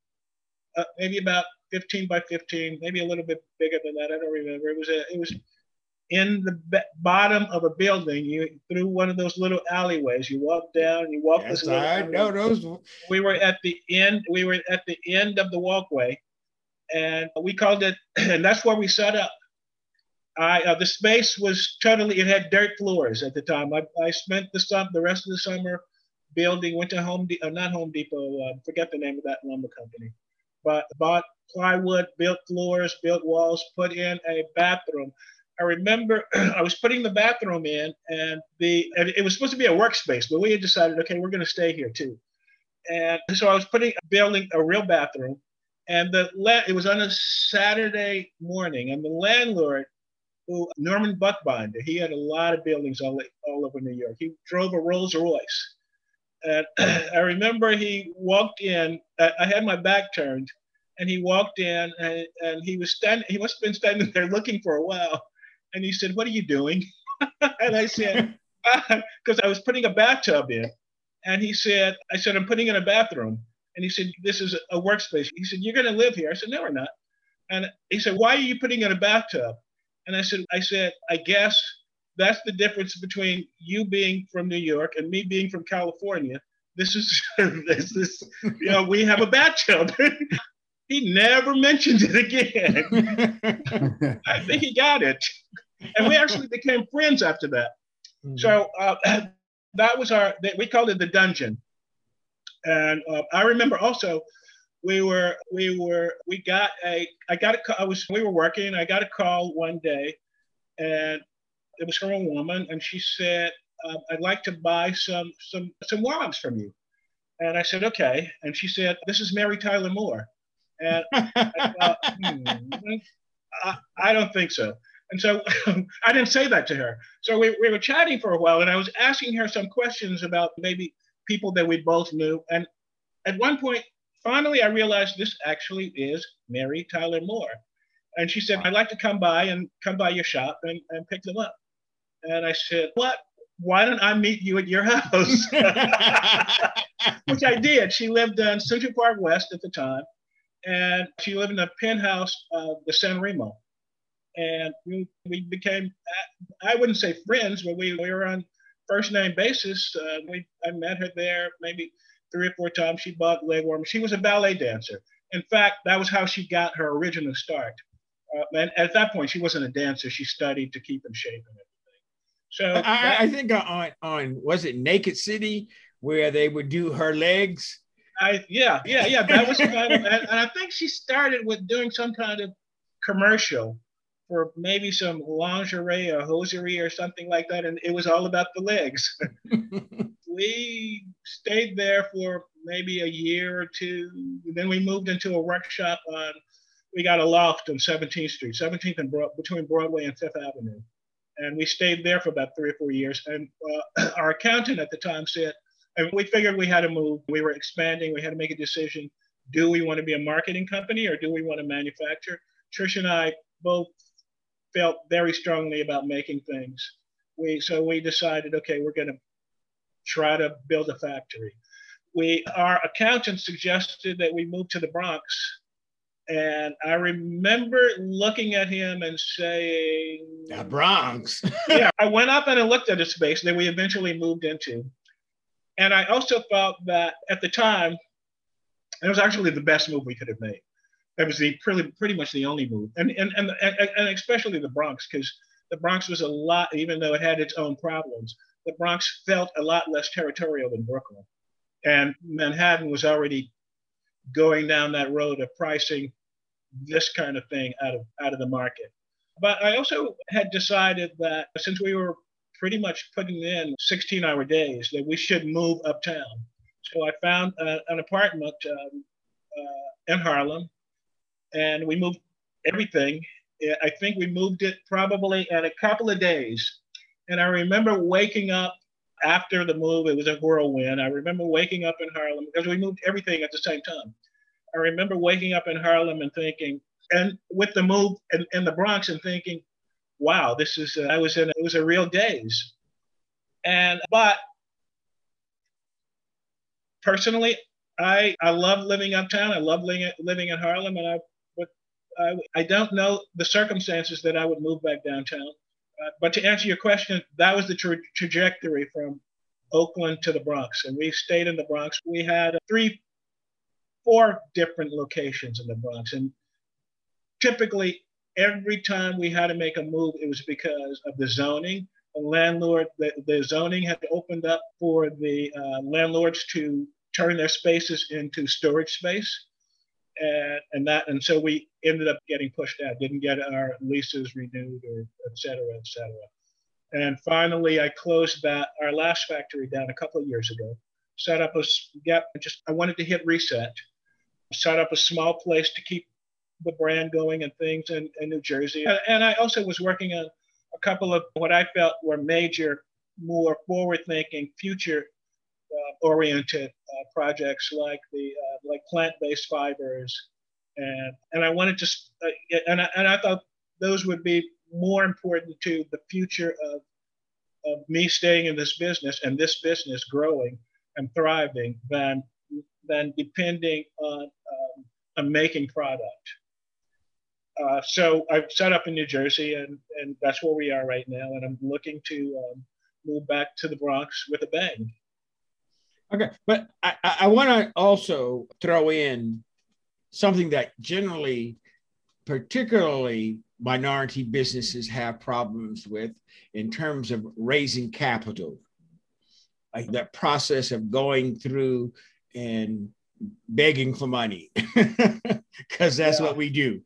uh, maybe about fifteen by fifteen, maybe a little bit bigger than that. I don't remember. It was a it was. in the b- bottom of a building, you through one of those little alleyways. You walk down, you walk yes, this little I know those. We were at the end. We were at the end of the walkway, and we called it. And that's where we set up. I uh, the space was totally. It had dirt floors at the time. I, I spent the sum the rest of the summer building. Went to Home Depot, uh, not Home Depot. Uh, forget the name of that lumber company, but bought plywood, built floors, built walls, put in a bathroom. I remember I was putting the bathroom in, and the and it was supposed to be a workspace, but we had decided, okay, we're going to stay here too. And so I was putting building a real bathroom, and the it was on a Saturday morning, and the landlord, who Norman Buckbinder, he had a lot of buildings all all over New York. He drove a Rolls Royce, and I remember he walked in. I, I had my back turned, and he walked in, and, and he was standing. He must have been standing there looking for a while. And he said, "What are you doing?" And I said, because I was putting a bathtub in. And he said, I said, "I'm putting in a bathroom." And he said, "This is a workspace." He said, "You're going to live here." I said, "No, we're not." And he said, "Why are you putting in a bathtub?" And I said, I said, "I guess that's the difference between you being from New York and me being from California. This is, this is, you know, we have a bathtub." He never mentioned it again. I think he got it. And we actually became friends after that. Mm-hmm. So uh, that was our, we called it the dungeon. And uh, I remember also, we were, we were, we got a, I got a, I was, we were working, I got a call one day, and it was from a woman, and she said, uh, "I'd like to buy some, some, some wogs from you." And I said, "Okay." And she said, "This is Mary Tyler Moore." And I thought, hmm, I, I don't think so. And so I didn't say that to her. So we, we were chatting for a while, and I was asking her some questions about maybe people that we both knew. And at one point, finally, I realized this actually is Mary Tyler Moore. And she said, "I'd like to come by and come by your shop and, and pick them up." And I said, "What? Why don't I meet you at your house?" Which I did. She lived on Central Park West at the time. And she lived in a penthouse of the San Remo. And we, we became, I wouldn't say friends, but we, we were on first name basis. Uh, we, I met her there maybe three or four times. She bought leg warmers. She was a ballet dancer. In fact, that was how she got her original start. Uh, and at that point, she wasn't a dancer. She studied to keep in shape and everything. So I, that, I think on on was it Naked City where they would do her legs? I yeah yeah yeah that was kind of, and, and I think she started with doing some kind of commercial for maybe some lingerie or hosiery or something like that, and it was all about the legs. We stayed there for maybe a year or two. Then we moved into a workshop on. We got a loft on seventeenth Street, seventeenth and Broad, between Broadway and Fifth Avenue. And we stayed there for about three or four years. And uh, our accountant at the time said, and we figured we had to move. We were expanding. We had to make a decision. Do we want to be a marketing company or do we want to manufacture? Trish and I both felt very strongly about making things. We So we decided, okay, we're going to try to build a factory. We, our accountant suggested that we move to the Bronx. And I remember looking at him and saying, The Bronx. yeah, I went up and I looked at a space that we eventually moved into. And I also felt that at the time, it was actually the best move we could have made. It was the pretty, pretty much the only move. And, and, and, and, and especially the Bronx, because the Bronx was a lot, even though it had its own problems, the Bronx felt a lot less territorial than Brooklyn. And Manhattan was already going down that road of pricing this kind of thing out of out of the market. But I also had decided that since we were pretty much putting in sixteen hour days, that we should move uptown. So I found uh, an apartment um, uh, in Harlem, and we moved everything. I think we moved it probably in a couple of days. And I remember waking up after the move. It was a whirlwind. I remember waking up in Harlem because we moved everything at the same time. I remember waking up in Harlem and thinking, and with the move in, in the Bronx and thinking, wow, this is, uh, I was in, it was a real daze. And, but personally, I, I love living uptown. I love living, living in Harlem. And I, but I, I don't know the circumstances that I would move back downtown. Uh, but to answer your question, that was the tra- trajectory from Oakland to the Bronx. And we stayed in the Bronx. We had three four different locations in the Bronx. And typically, every time we had to make a move, it was because of the zoning. The landlord, the, the zoning had opened up for the uh, landlords to turn their spaces into storage space. And, and that, and so we ended up getting pushed out, didn't get our leases renewed, or et cetera, et cetera. And finally, I closed that, our last factory down a couple of years ago, set up a, get, just, I wanted to hit reset. Set up a small place to keep the brand going and things in, in New Jersey. And, and I also was working on a couple of what I felt were major, more forward-thinking, future-oriented uh, uh, projects like the uh, like plant-based fibers, and and I wanted to, uh, and I, and I thought those would be more important to the future of of me staying in this business and this business growing and thriving than than depending on um, on making product. Uh, so I've set up in New Jersey, and, and that's where we are right now. And I'm looking to um, move back to the Bronx with a bang. Okay, but I, I want to also throw in something that generally, particularly minority businesses have problems with in terms of raising capital. Like that process of going through and begging for money, because that's yeah. what we do.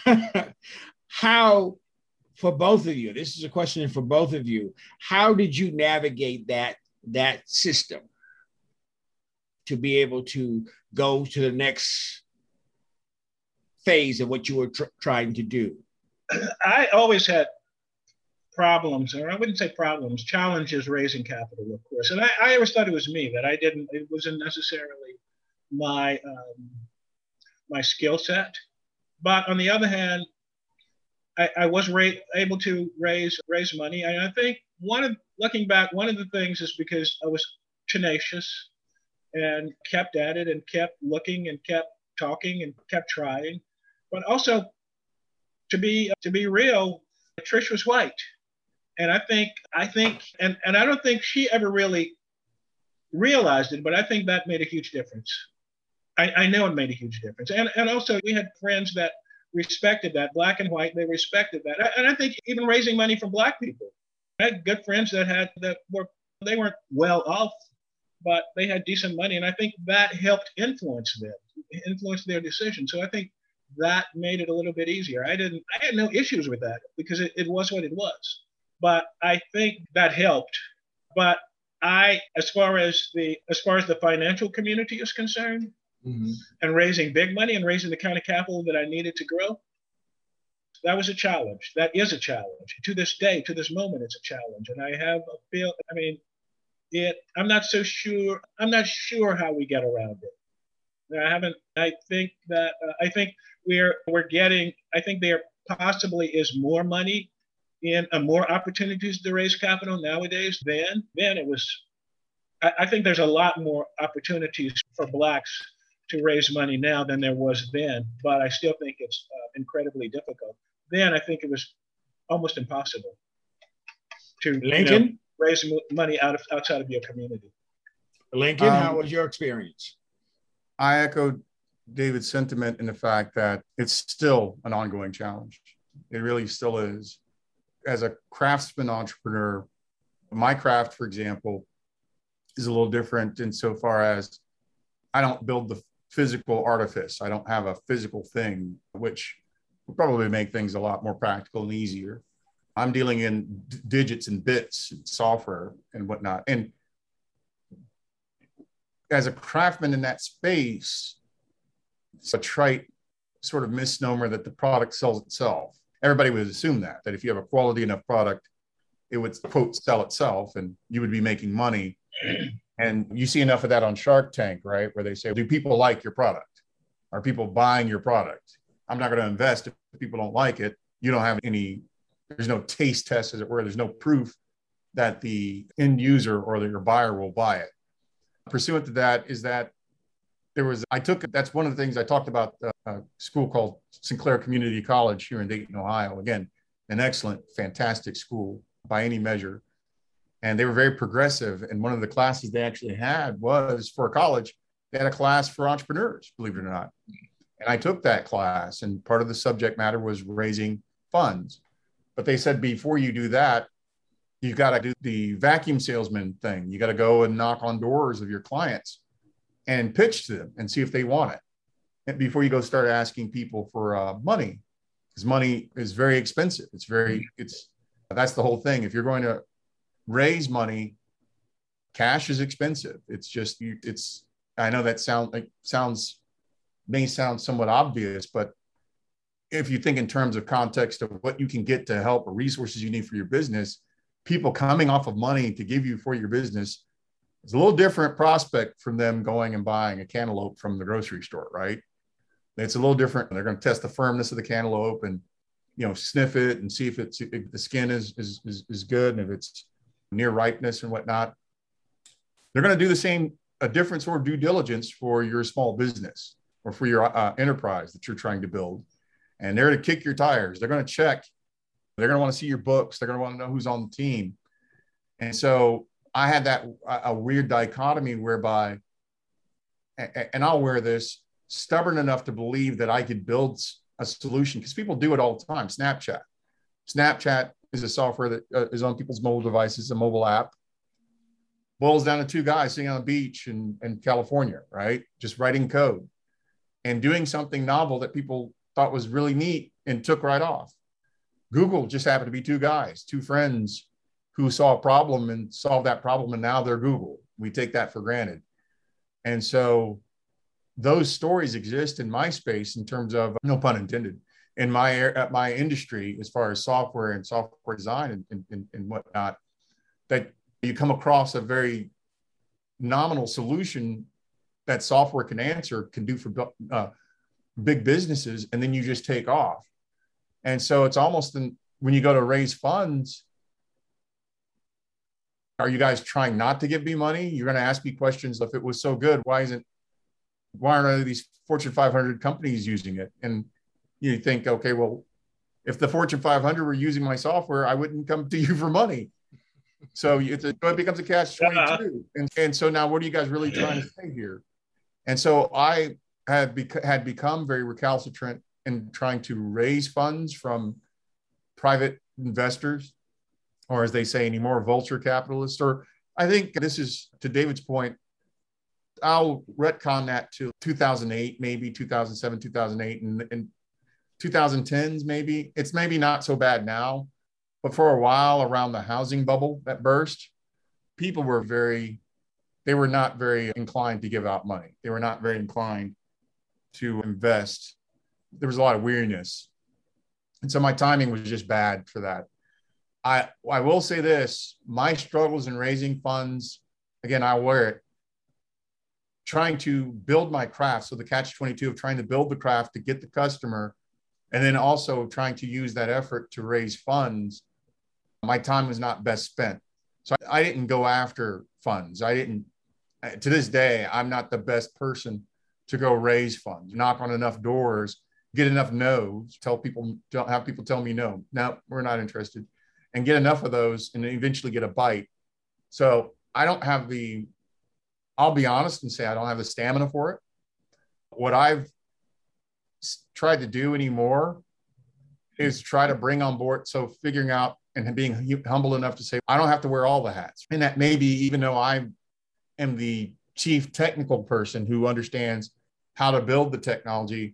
How, for both of you, this is a question for both of you, how did you navigate that, that system to be able to go to the next phase of what you were tr- trying to do? I always had problems, or I wouldn't say problems, challenges raising capital, of course. And I, I always thought it was me, that I didn't, it wasn't necessarily my um, my skill set. But on the other hand, I, I was ra- able to raise raise money. And I think one of, looking back, one of the things is because I was tenacious and kept at it and kept looking and kept talking and kept trying. But also, to be to be real, Trish was white. And I think, I think, and, and I don't think she ever really realized it, but I think that made a huge difference. I, I know it made a huge difference. And, and also we had friends that respected that, black and white, they respected that. And I think even raising money from black people. I had good friends that had that were they weren't well off, but they had decent money. And I think that helped influence them, influence their decision. So I think that made it a little bit easier. I didn't I had no issues with that because it, it was what it was. But I think that helped. But I, as far as the as far as the financial community is concerned, mm-hmm. and raising big money and raising the kind of capital that I needed to grow, that was a challenge. That is a challenge. To this day, to this moment, it's a challenge. And I have a feel, I mean, it, I'm not so sure, I'm not sure how we get around it. I haven't, I think that, uh, I think we're, we're getting, I think there possibly is more money in uh, more opportunities to raise capital nowadays than, then it was, I, I think there's a lot more opportunities for Blacks to raise money now than there was then, but I still think it's uh, incredibly difficult. Then I think it was almost impossible to Lincoln? You know, raise money out of outside of your community. Lincoln, Um, how was your experience? I echoed David's sentiment in the fact that it's still an ongoing challenge. It really still is. As a craftsman entrepreneur, my craft, for example, is a little different insofar as I don't build the physical artifice. I don't have a physical thing, which would probably make things a lot more practical and easier. I'm dealing in d- digits and bits and software and whatnot. And as a craftsman in that space, it's a trite sort of misnomer that the product sells itself. Everybody would assume that, that if you have a quality enough product, it would, quote, sell itself and you would be making money. And you see enough of that on Shark Tank, right? Where they say, do people like your product? Are people buying your product? I'm not going to invest if people don't like it. You don't have any, there's no taste test, as it were. There's no proof that the end user or your buyer will buy it. Pursuant to that is that there was, I took, that's one of the things I talked about, uh, a school called Sinclair Community College here in Dayton, Ohio. Again, an excellent, fantastic school by any measure. And they were very progressive. And one of the classes they actually had was for college, they had a class for entrepreneurs, believe it or not. And I took that class and part of the subject matter was raising funds. But they said, before you do that, you've got to do the vacuum salesman thing. You got to go and knock on doors of your clients and pitch to them and see if they want it. And before you go start asking people for uh, money, because money is very expensive. It's very, it's, that's the whole thing. If you're going to raise money, cash is expensive. It's just, it's, I know that sound, like, sounds, may sound somewhat obvious, but if you think in terms of context of what you can get to help or resources you need for your business, people coming off of money to give you for your business is a little different prospect from them going and buying a cantaloupe from the grocery store, right? It's a little different. They're going to test the firmness of the cantaloupe and, you know, sniff it and see if it's, if the skin is, is, is, is good and if it's near ripeness and whatnot. They're going to do the same, a different sort of due diligence for your small business or for your uh, enterprise that you're trying to build. And they're to kick your tires. They're going to check. They're going to want to see your books. They're going to want to know who's on the team. And so I had that a weird dichotomy whereby, and I'll wear this, stubborn enough to believe that I could build a solution because people do it all the time. Snapchat. Snapchat is a software that uh, is on people's mobile devices, a mobile app. Boils down to two guys sitting on a beach in, in California, right? Just writing code and doing something novel that people thought was really neat and took right off. Google just happened to be two guys, two friends who saw a problem and solved that problem, and now they're Google. We take that for granted. And so those stories exist in my space in terms of, no pun intended, in my uh, my industry as far as software and software design and, and, and whatnot, that you come across a very nominal solution that software can answer, can do for uh, big businesses, and then you just take off. And so it's almost in, when you go to raise funds, are you guys trying not to give me money? You're going to ask me questions. If it was so good, why isn't, why aren't these Fortune five hundred companies using it? And you think, okay, well, if the Fortune five hundred were using my software, I wouldn't come to you for money. So it's a, it becomes a catch twenty-two. And, and so now what are you guys really trying to say here? And so I had, bec- had become very recalcitrant in trying to raise funds from private investors, or as they say anymore, vulture capitalists. Or I think this is, to David's point, I'll retcon that to two thousand eight, maybe two thousand seven, two thousand eight, and, and twenty tens, maybe. It's maybe not so bad now, but for a while around the housing bubble that burst, people were very, they were not very inclined to give out money. They were not very inclined to invest. There was a lot of weariness. And so my timing was just bad for that. I, I will say this, my struggles in raising funds, again, I wear it, trying to build my craft. So the catch twenty-two of trying to build the craft to get the customer, and then also trying to use that effort to raise funds, my time was not best spent. So I, I didn't go after funds. I didn't, to this day, I'm not the best person to go raise funds, knock on enough doors, get enough no's, tell people, have people tell me no, no, we're not interested, and get enough of those and eventually get a bite. So I don't have the, I'll be honest and say I don't have the stamina for it. What I've tried to do anymore is try to bring on board. So figuring out and being humble enough to say, I don't have to wear all the hats. And that maybe even though I am the chief technical person who understands how to build the technology,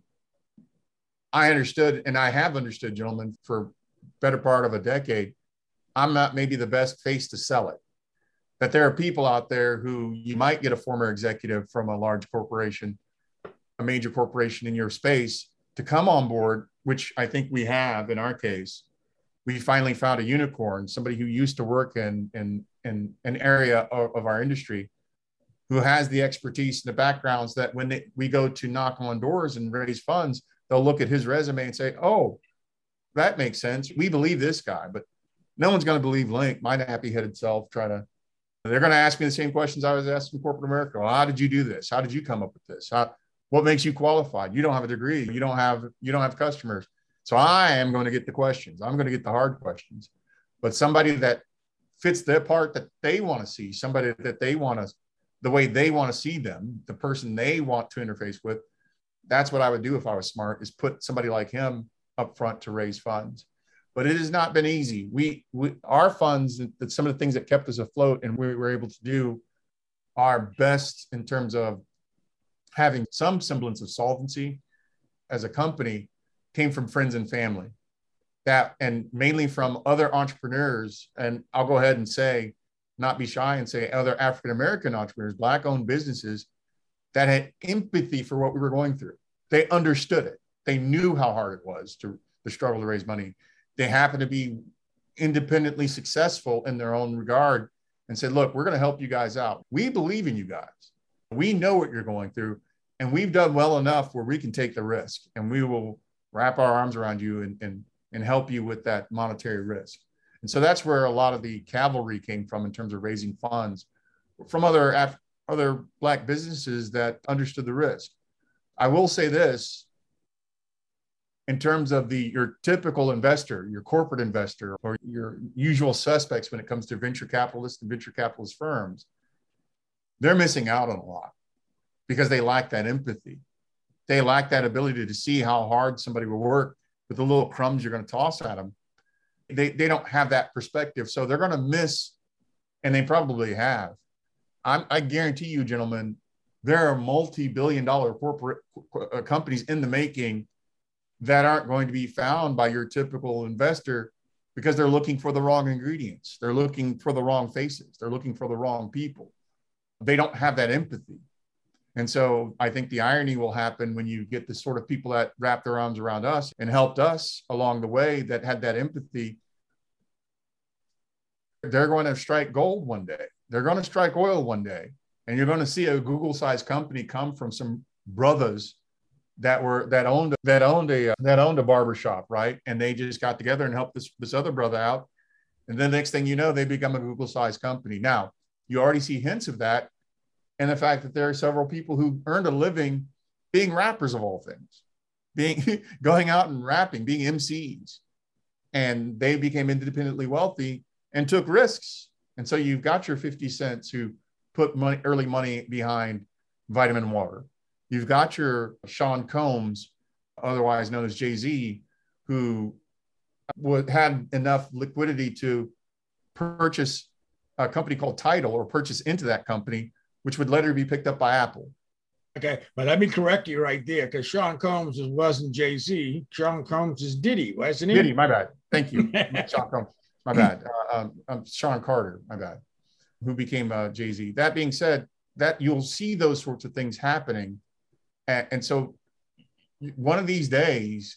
I understood, and I have understood, gentlemen, for better part of a decade, I'm not maybe the best face to sell it. That there are people out there who you might get a former executive from a large corporation, a major corporation in your space to come on board, which I think we have in our case. We finally found a unicorn, somebody who used to work in, in, in an area of, of our industry, who has the expertise and the backgrounds that when they, we go to knock on doors and raise funds, they'll look at his resume and say, oh, that makes sense. We believe this guy, but no one's going to believe Link, my nappy-headed self, try to, they're going to ask me the same questions I was asking corporate America. Well, how did you do this? How did you come up with this? How, what makes you qualified? You don't have a degree. You don't have, you don't have customers. So I am going to get the questions. I'm going to get the hard questions, but somebody that fits the part that they want to see, somebody that they want to, the way they want to see them, the person they want to interface with. That's what I would do if I was smart, is put somebody like him up front to raise funds. But it has not been easy. We, we our funds, that some of the things that kept us afloat and we were able to do our best in terms of having some semblance of solvency as a company, came from friends and family, that, and mainly from other entrepreneurs. And I'll go ahead and say, not be shy and say other African-American entrepreneurs, Black-owned businesses that had empathy for what we were going through. They understood it. They knew how hard it was to the struggle to raise money. They happened to be independently successful in their own regard and said, look, we're going to help you guys out. We believe in you guys. We know what you're going through, and we've done well enough where we can take the risk, and we will wrap our arms around you and, and, and help you with that monetary risk. And so that's where a lot of the cavalry came from in terms of raising funds from other, Af- other Black businesses that understood the risk. I will say this, in terms of the your typical investor, your corporate investor, or your usual suspects when it comes to venture capitalists and venture capitalist firms, they're missing out on a lot because they lack that empathy. They lack that ability to see how hard somebody will work with the little crumbs you're going to toss at them. They, they don't have that perspective. So they're going to miss, and they probably have. I'm, I guarantee you, gentlemen, there are multi-billion dollar corporate uh, companies in the making that aren't going to be found by your typical investor because they're looking for the wrong ingredients. They're looking for the wrong faces. They're looking for the wrong people. They don't have that empathy. And so I think the irony will happen when you get the sort of people that wrap their arms around us and helped us along the way, that had that empathy. They're going to strike gold one day. They're going to strike oil one day. And you're going to see a Google-sized company come from some brothers that were that owned that owned a that owned a barbershop, right? And they just got together and helped this this other brother out. And then the next thing you know, they become a Google-sized company. Now, you already see hints of that, and the fact that there are several people who earned a living being rappers of all things, being going out and rapping, being M Cs, and they became independently wealthy and took risks. And so you've got your fifty cents who put money, early money behind vitamin water. You've got your Sean Combs, otherwise known as Jay-Z, who would, had enough liquidity to purchase a company called Tidal or purchase into that company, which would later be picked up by Apple. Okay, but let me correct you right there, because Sean Combs wasn't Jay-Z. Sean Combs is Diddy, wasn't he? Diddy, my bad. Thank you. Sean Combs, my bad. Uh, um, um, Sean Carter, my bad, who became uh, Jay-Z. That being said, that you'll see those sorts of things happening. And, and so one of these days,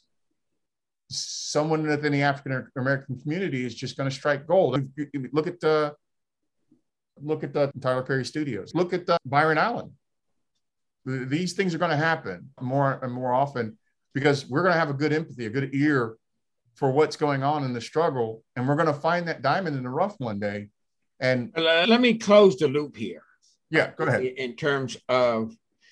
someone within the African American community is just going to strike gold. Look at the, look at the Tyler Perry Studios. Look at the Byron Allen. These things are going to happen more and more often because we're going to have a good empathy, a good ear for what's going on in the struggle. And we're going to find that diamond in the rough one day. And let me close the loop here. Yeah, go ahead. In terms of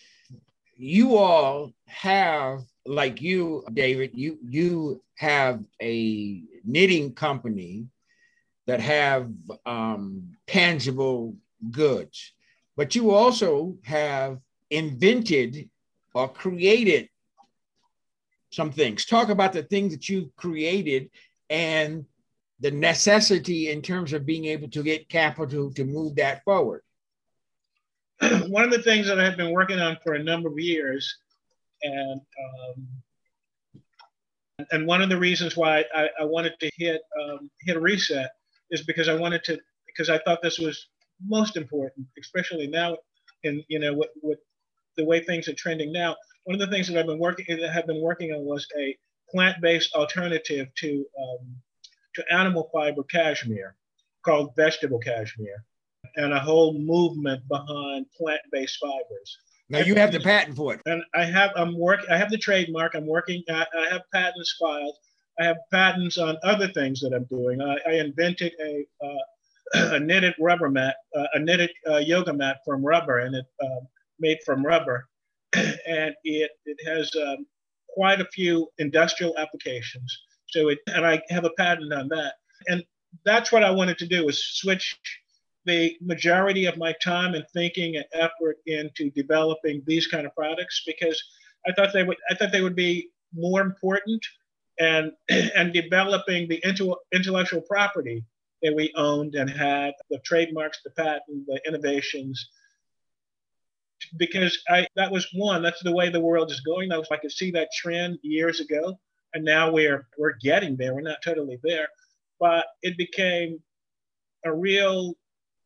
you all have, like you, David, you, you have a knitting company that have um, tangible goods, but you also have invented or created some things. Talk about the things that you created and the necessity in terms of being able to get capital to move that forward. One of the things that I've been working on for a number of years, and um, and one of the reasons why I, I wanted to hit um, hit reset is because I wanted to because I thought this was most important, especially now, in you know with, with the way things are trending now. One of the things that I've been working that have been working on was a plant-based alternative to um, to animal fiber cashmere called vegetable cashmere, and a whole movement behind plant-based fibers. Now you have the patent for it. And I have, I'm work, I have the trademark. I'm working. I, I have patents filed. I have patents on other things that I'm doing. I, I invented a, uh, a knitted rubber mat, uh, a knitted uh, yoga mat from rubber, and it uh, made from rubber, and it it has um, quite a few industrial applications. So it, and I have a patent on that. And that's what I wanted to do, was switch the majority of my time and thinking and effort into developing these kind of products, because I thought they would I thought they would be more important, and and developing the intellectual property that we owned and had, the trademarks, the patent, the innovations, because I that was one, that's the way the world is going. I was I could see that trend years ago, and now we're we're getting there. We're not totally there, but it became a real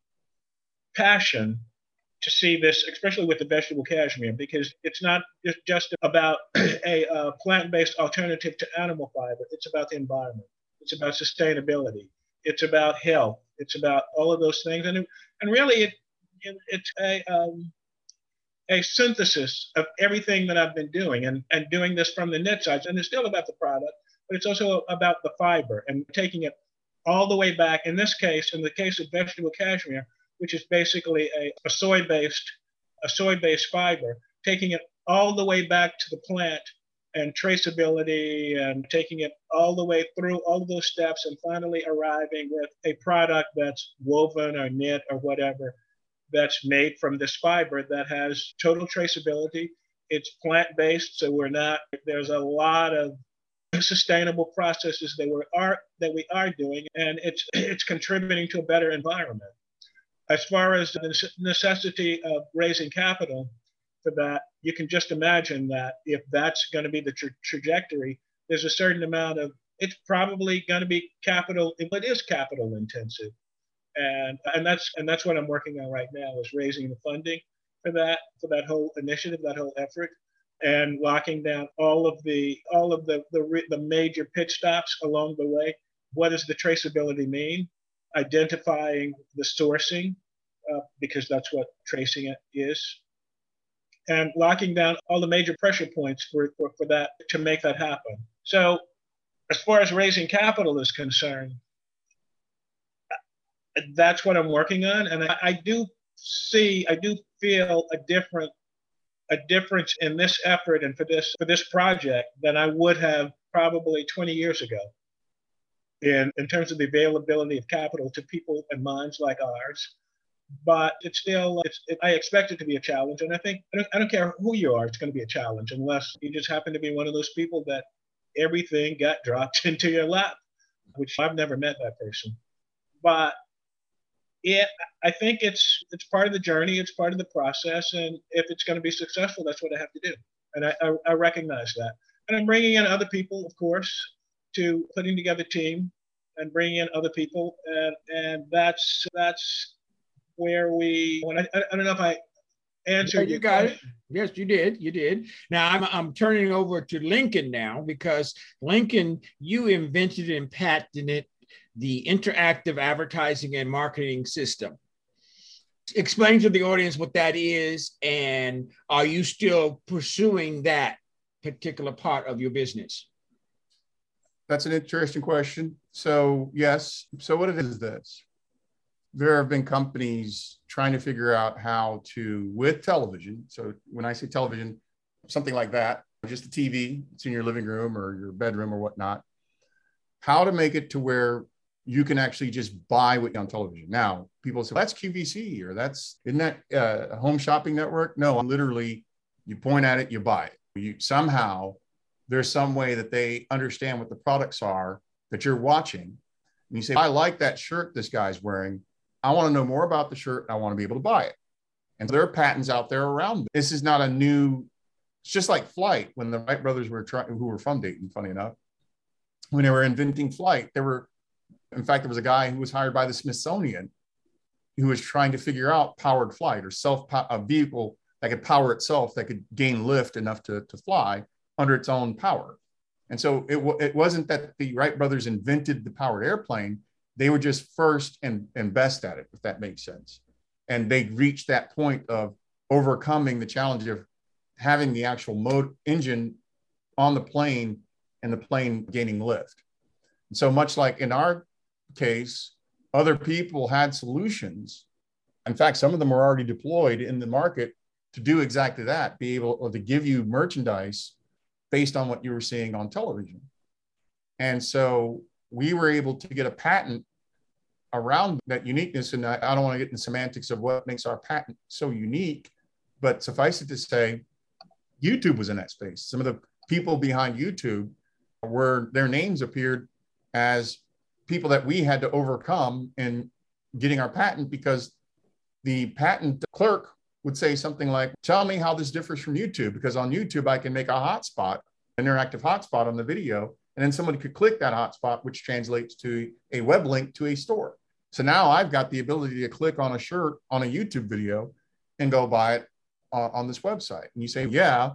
passion to see this, especially with the vegetable cashmere, because it's not just about a uh, plant-based alternative to animal fiber. It's about the environment. It's about sustainability. It's about health. It's about all of those things. And, it, and really, it, it, it's a, um, a synthesis of everything that I've been doing, and, and doing this from the knit side. And it's still about the product, but it's also about the fiber and taking it all the way back. In this case, in the case of vegetable cashmere, which is basically a, a soy-based a soy-based fiber, taking it all the way back to the plant and traceability, and taking it all the way through all of those steps, and finally arriving with a product that's woven or knit or whatever, that's made from this fiber that has total traceability. It's plant-based, so we're not, there's a lot of sustainable processes that we are that we are doing, and it's it's contributing to a better environment. As far as the necessity of raising capital for that, you can just imagine that if that's going to be the tra- trajectory, there's a certain amount of, it's probably going to be capital, it is capital intensive. And, and that's and that's what I'm working on right now, is raising the funding for that, for that whole initiative, that whole effort, and locking down all of the all of the the, the major pit stops along the way. What does the traceability mean? Identifying the sourcing, uh, because that's what tracing it is, and locking down all the major pressure points for, for, for that, to make that happen. So as far as raising capital is concerned, that's what I'm working on. And I, I do see, I do feel a different, a difference in this effort and for this, for this project than I would have probably twenty years ago. In, in terms of the availability of capital to people and minds like ours, but it's still, it's, it, I expect it to be a challenge. And I think, I don't, I don't care who you are, it's going to be a challenge unless you just happen to be one of those people that everything got dropped into your lap, which I've never met that person. But it, I think it's it's part of the journey, it's part of the process. And if it's going to be successful, that's what I have to do. And I, I, I recognize that. And I'm bringing in other people, of course, to putting together a team and bringing in other people. And, and that's that's where we, when I, I don't know if I answered. Yeah, you got it. Yes, you did. You did. Now I'm, I'm turning over to Lincoln now, because Lincoln, you invented and patented the interactive advertising and marketing system. Explain to the audience what that is, and are you still pursuing that particular part of your business? That's an interesting question. So yes. So what it is this. There have been companies trying to figure out how to, with television. So when I say television, something like that, just a T V, it's in your living room or your bedroom or whatnot, how to make it to where you can actually just buy what on television. Now, people say, that's Q V C, or that's, isn't that uh, a home shopping network? No, literally, you point at it, you buy it. You somehow, there's some way that they understand what the products are that you're watching. And you say, I like that shirt this guy's wearing. I want to know more about the shirt. And I want to be able to buy it. And there are patents out there around it. This is not a new, it's just like Flight. When the Wright brothers were trying, who were from Dayton, funny enough, when they were inventing Flight, there were, in fact, there was a guy who was hired by the Smithsonian who was trying to figure out powered flight, or self a vehicle that could power itself, that could gain lift enough to, to fly under its own power. And so it, it wasn't that the Wright brothers invented the powered airplane. They were just first and, and best at it, if that makes sense. And they reached that point of overcoming the challenge of having the actual mode engine on the plane and the plane gaining lift. And so much like in our case, other people had solutions. In fact, some of them are already deployed in the market to do exactly that, be able or to give you merchandise based on what you were seeing on television. And so we were able to get a patent around that uniqueness. And I, I don't want to get into semantics of what makes our patent so unique, but suffice it to say, YouTube was in that space. Some of the people behind YouTube were, their names appeared as people that we had to overcome in getting our patent, because the patent clerk would say something like, tell me how this differs from YouTube, because on YouTube, I can make a hotspot, interactive hotspot on the video, and then somebody could click that hotspot, which translates to a web link to a store. So now I've got the ability to click on a shirt on a YouTube video and go buy it on, on this website. And you say, yeah,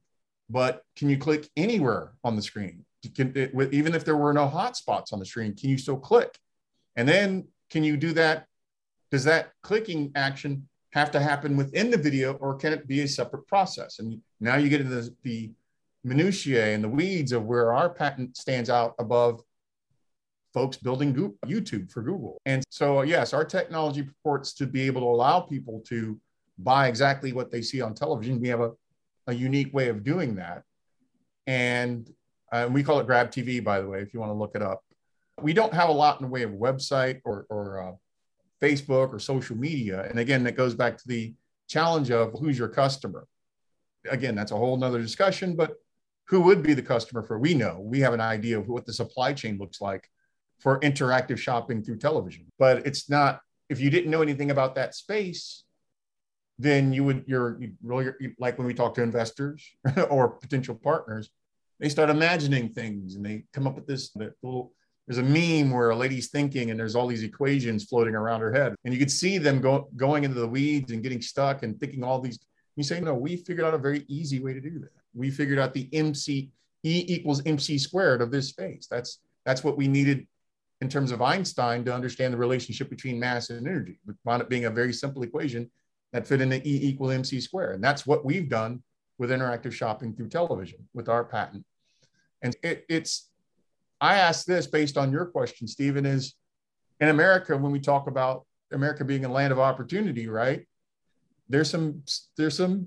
but can you click anywhere on the screen? Can, it, even if there were no hotspots on the screen, can you still click? And then can you do that? Does that clicking action have to happen within the video, or can it be a separate process? And now you get into the, the minutiae and the weeds of where our patent stands out above folks building Google, YouTube for Google. And so, yes, our technology purports to be able to allow people to buy exactly what they see on television. We have a, a unique way of doing that. And uh, we call it Grab T V, by the way, if you want to look it up. We don't have a lot in the way of website or, or uh, Facebook or social media. And again, that goes back to the challenge of who's your customer. Again, that's a whole nother discussion, but who would be the customer for? We know, we have an idea of what the supply chain looks like for interactive shopping through television. But it's not, if you didn't know anything about that space, then you would, you're you really, like when we talk to investors or potential partners, they start imagining things and they come up with this little, there's a meme where a lady's thinking and there's all these equations floating around her head. And you could see them go, going into the weeds and getting stuck and thinking all these, you say, no, we figured out a very easy way to do that. We figured out the M C, E equals M C squared of this space. That's, that's what we needed in terms of Einstein to understand the relationship between mass and energy. We found it being a very simple equation that fit in the E equal M C squared. And that's what we've done with interactive shopping through television with our patent. And it, it's, I ask this based on your question, Stephen, is in America, when we talk about America being a land of opportunity, right? There's some, there's some,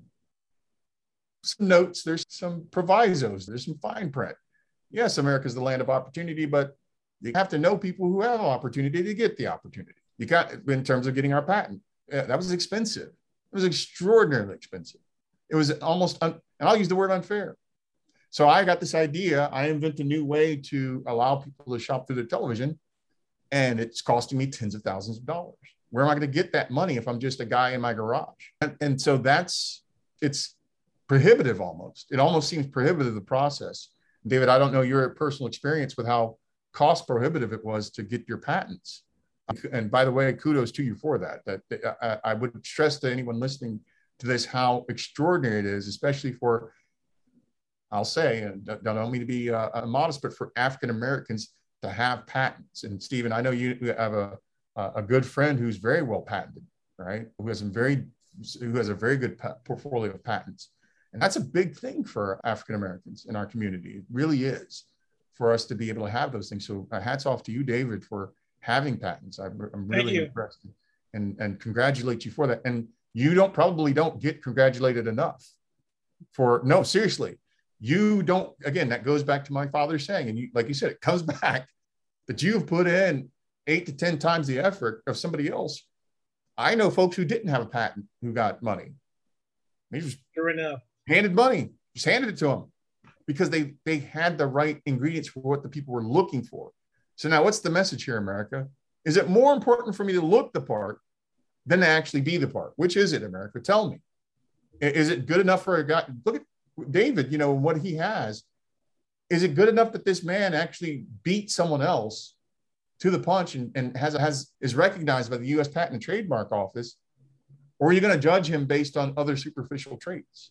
some notes, there's some provisos, there's some fine print. Yes, America's the land of opportunity, but you have to know people who have opportunity to get the opportunity. You got, in terms of getting our patent, Yeah, that was expensive. It was extraordinarily expensive. It was almost, un- and I'll use the word unfair. So I got this idea. I invent a new way to allow people to shop through their television, and it's costing me tens of thousands of dollars. Where am I going to get that money if I'm just a guy in my garage? And, and so that's, it's prohibitive almost. It almost seems prohibitive, the process. David, I don't know your personal experience with how cost prohibitive it was to get your patents. And by the way, kudos to you for that. That I, I would stress to anyone listening to this how extraordinary it is, especially for, I'll say, and I don't mean to be uh, modest, but for African Americans to have patents. And Stephen, I know you have a a good friend who's very well patented, right? Who has some very who has a very good portfolio of patents, and that's a big thing for African Americans in our community. It really is, for us to be able to have those things. So uh, hats off to you, David, for having patents. I'm, I'm really impressed, and and congratulate you for that. And you don't probably don't get congratulated enough for, no, seriously, you don't. Again, that goes back to my father saying, and you, like you said, it comes back that you've put in eight to ten times the effort of somebody else. I know folks who didn't have a patent who got money. They just sure enough handed money, just handed it to them because they they had the right ingredients for what the people were looking for. So now what's the message here, America? Is it more important for me to look the part than to actually be the part? Which is it, America? Tell me. Is it good enough for a guy? Look at David, you know, what he has. Is it good enough that this man actually beat someone else to the punch and, and has, has is recognized by the U S Patent and Trademark Office? Or are you going to judge him based on other superficial traits?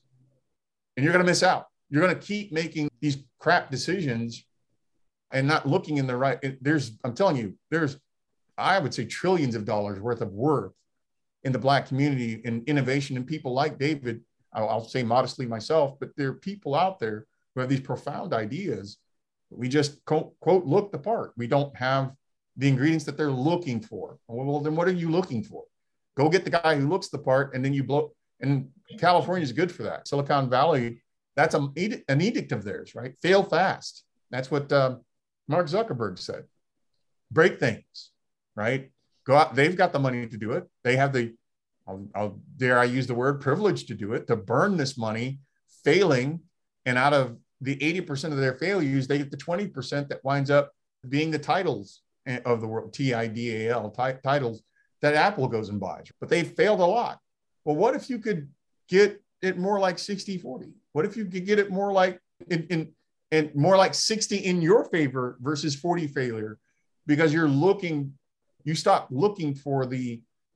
And you're going to miss out. You're going to keep making these crap decisions and not looking in the right. There's, I'm telling you, there's, I would say, trillions of dollars worth of worth in the Black community in innovation, and people like David. I'll, I'll say modestly myself, but there are people out there who have these profound ideas. We just quote, quote look the part. We don't have the ingredients that they're looking for. Well, then what are you looking for? Go get the guy who looks the part, and then you blow. And California is good for that. Silicon Valley, that's a, an edict of theirs, right? Fail fast. That's what uh, Mark Zuckerberg said. Break things, right? Go out. They've got the money to do it. They have the, I'll, I'll dare I use the word, privilege to do it, to burn this money, failing. And out of the eighty percent of their failures, they get the twenty percent that winds up being the titles of the world, T I D A L, t- titles that Apple goes and buys. But they failed a lot. Well, what if you could get it more like sixty forty? What if you could get it more like in, in and more like sixty in your favor versus forty failure? Because you're looking, you stop looking for the,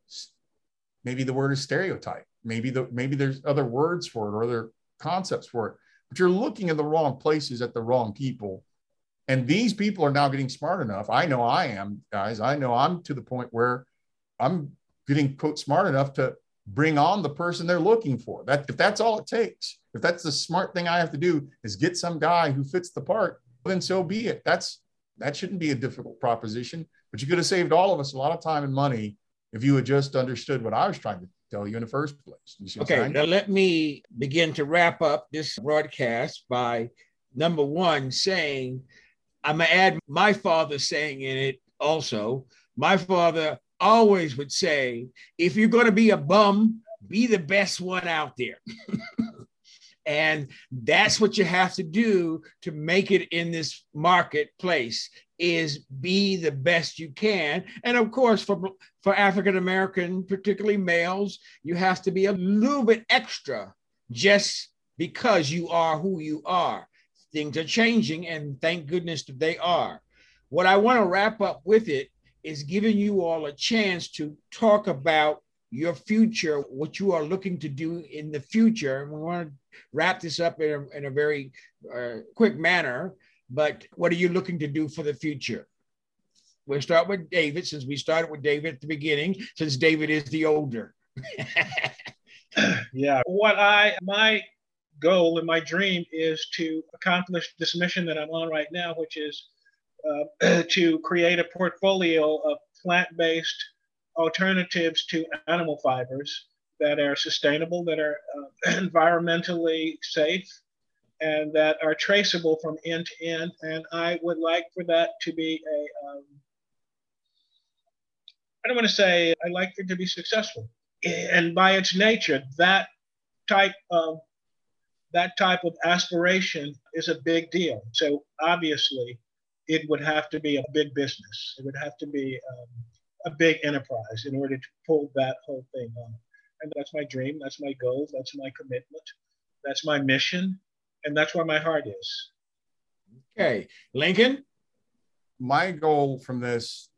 maybe the word is stereotype. Maybe the maybe there's other words for it or other concepts for it. But you're looking in the wrong places at the wrong people. And these people are now getting smart enough. I know I am, guys. I know I'm to the point where I'm getting, quote, smart enough to bring on the person they're looking for. That if that's all it takes, if that's the smart thing I have to do is get some guy who fits the part, then so be it. That's that shouldn't be a difficult proposition. But you could have saved all of us a lot of time and money if you had just understood what I was trying to tell you in the first place. You see what I'm Okay, saying? now let me begin to wrap up this broadcast by number one saying, I'm going to add my father saying in it also. My father always would say, if you're going to be a bum, be the best one out there. And that's what you have to do to make it in this marketplace, is be the best you can. And of course, for, for African-American, particularly males, you have to be a little bit extra just because you are who you are. Things are changing, and thank goodness that they are. What I want to wrap up with it is giving you all a chance to talk about your future, what you are looking to do in the future. And we want to wrap this up in a, in a very uh, quick manner, but what are you looking to do for the future? We'll start with David, since we started with David at the beginning, since David is the older. Yeah, what I, my goal and my dream is to accomplish this mission that I'm on right now, which is uh, to create a portfolio of plant-based alternatives to animal fibers that are sustainable, that are uh, environmentally safe, and that are traceable from end to end. And I would like for that to be a, um, I don't want to say, I'd like for it to be successful. and by its nature, that type of that type of aspiration is a big deal. So obviously, it would have to be a big business. It would have to be um, a big enterprise in order to pull that whole thing off. And that's my dream. That's my goal. That's my commitment. That's my mission. And that's where my heart is. Okay. Lincoln? My goal from this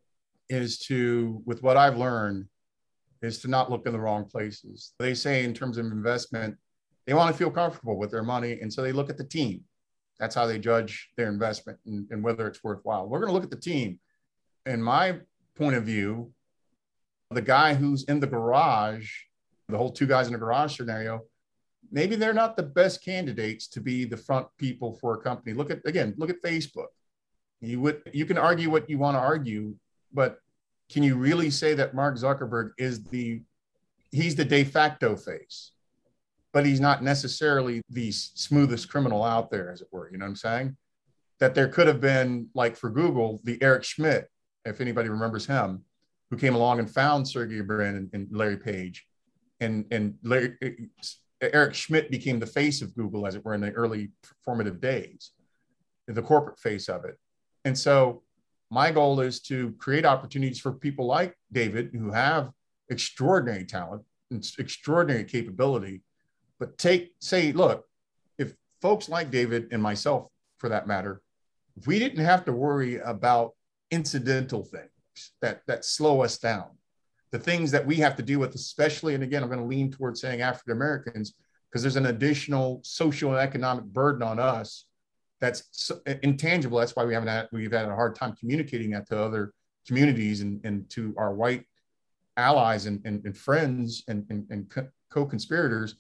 is to, with what I've learned, is to not look in the wrong places. They say in terms of investment, they want to feel comfortable with their money. And so they look at the team. That's how they judge their investment and, and whether it's worthwhile. We're going to look at the team. In my point of view, the guy who's in the garage, the whole two guys in the garage scenario, maybe they're not the best candidates to be the front people for a company. Look at, again, look at Facebook. You would, you can argue what you want to argue, but can you really say that Mark Zuckerberg is the, he's the de facto face, but he's not necessarily the smoothest criminal out there, as it were, you know what I'm saying? That there could have been, like for Google, the Eric Schmidt, if anybody remembers him, who came along and found Sergey Brin and, and Larry Page. And, and Larry, Eric Schmidt became the face of Google, as it were, in the early formative days, the corporate face of it. And so my goal is to create opportunities for people like David, who have extraordinary talent and extraordinary capability, but take, say, look, if folks like David and myself, for that matter, if we didn't have to worry about incidental things that, that slow us down, the things that we have to deal with, especially, and again, I'm going to lean towards saying African-Americans, because there's an additional social and economic burden on us that's so intangible. That's why we haven't had, we've had a hard time communicating that to other communities and, and to our white allies and, and, and friends and, and, and co-conspirators.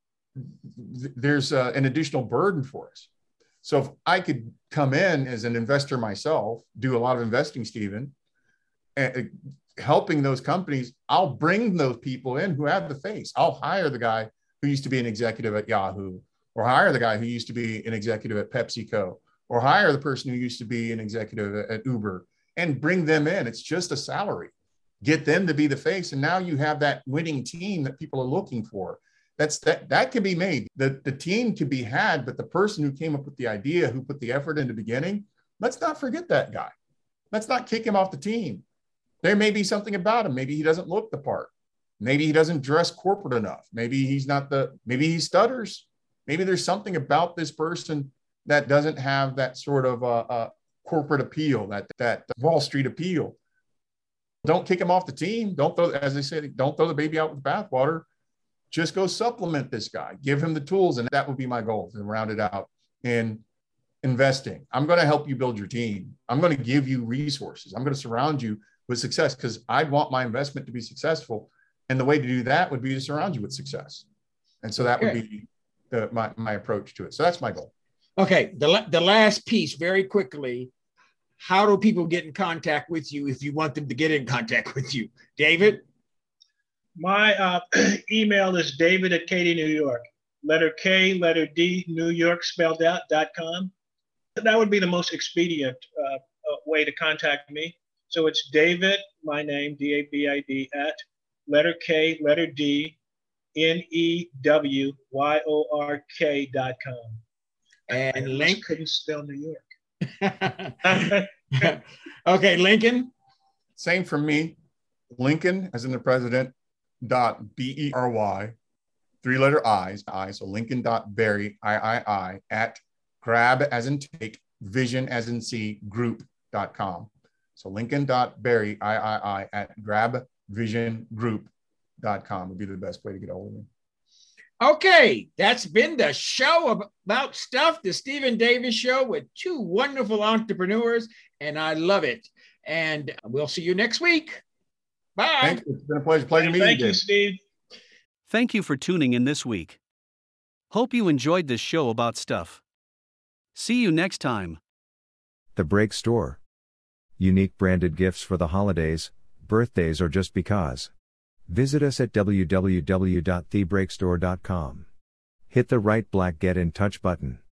There's uh, an additional burden for us. So if I could come in as an investor myself, do a lot of investing, Stephen, and helping those companies, I'll bring those people in who have the face. I'll hire the guy who used to be an executive at Yahoo, or hire the guy who used to be an executive at PepsiCo, or hire the person who used to be an executive at Uber, and bring them in. It's just a salary. Get them to be the face. And now you have that winning team that people are looking for. That's that that can be made. The, the team can be had, but the person who came up with the idea, who put the effort in the beginning, let's not forget that guy. Let's not kick him off the team. There may be something about him. Maybe he doesn't look the part. Maybe he doesn't dress corporate enough. Maybe he's not the, maybe he stutters. Maybe there's something about this person that doesn't have that sort of uh, uh, corporate appeal, that, that Wall Street appeal. Don't kick him off the team. Don't throw, as they say, don't throw the baby out with the bathwater. Just go supplement this guy. Give him the tools. And that would be my goal, to round it out in investing. I'm going to help you build your team. I'm going to give you resources. I'm going to surround you with success, because I want my investment to be successful. And the way to do that would be to surround you with success. And so that would be the, my, my approach to it. So that's my goal. Okay. The, the last piece, very quickly, how do people get in contact with you if you want them to get in contact with you? David? My uh, email is David at Katy, New York. Letter K, letter D, New York spelled out, dot com. That would be the most expedient uh, uh, way to contact me. So it's David, my name, D A B I D, at letter K, letter D, N E W Y O R K dot com. And I Link couldn't spell New York. Okay, Lincoln. Same for me. Lincoln, as in the president, dot B E R Y, three letter I's, I, so Lincoln dot Berry, I, I, I, at grab as in take, vision as in see, group dot com. So Lincoln dot Berry, I, I, I, at grab vision group dot com would be the best way to get a hold of me. Okay, that's been the show about stuff, the Stephen Davis Show, with two wonderful entrepreneurs, and I love it. And we'll see you next week. Bye. Thank you. It's been a pleasure. Pleasure meeting you. Thank you, Steve. Thank you for tuning in this week. Hope you enjoyed this show about stuff. See you next time. The Break Store. Unique branded gifts for the holidays, birthdays, or just because. Visit us at w w w dot the break store dot com. Hit the right black Get in Touch button.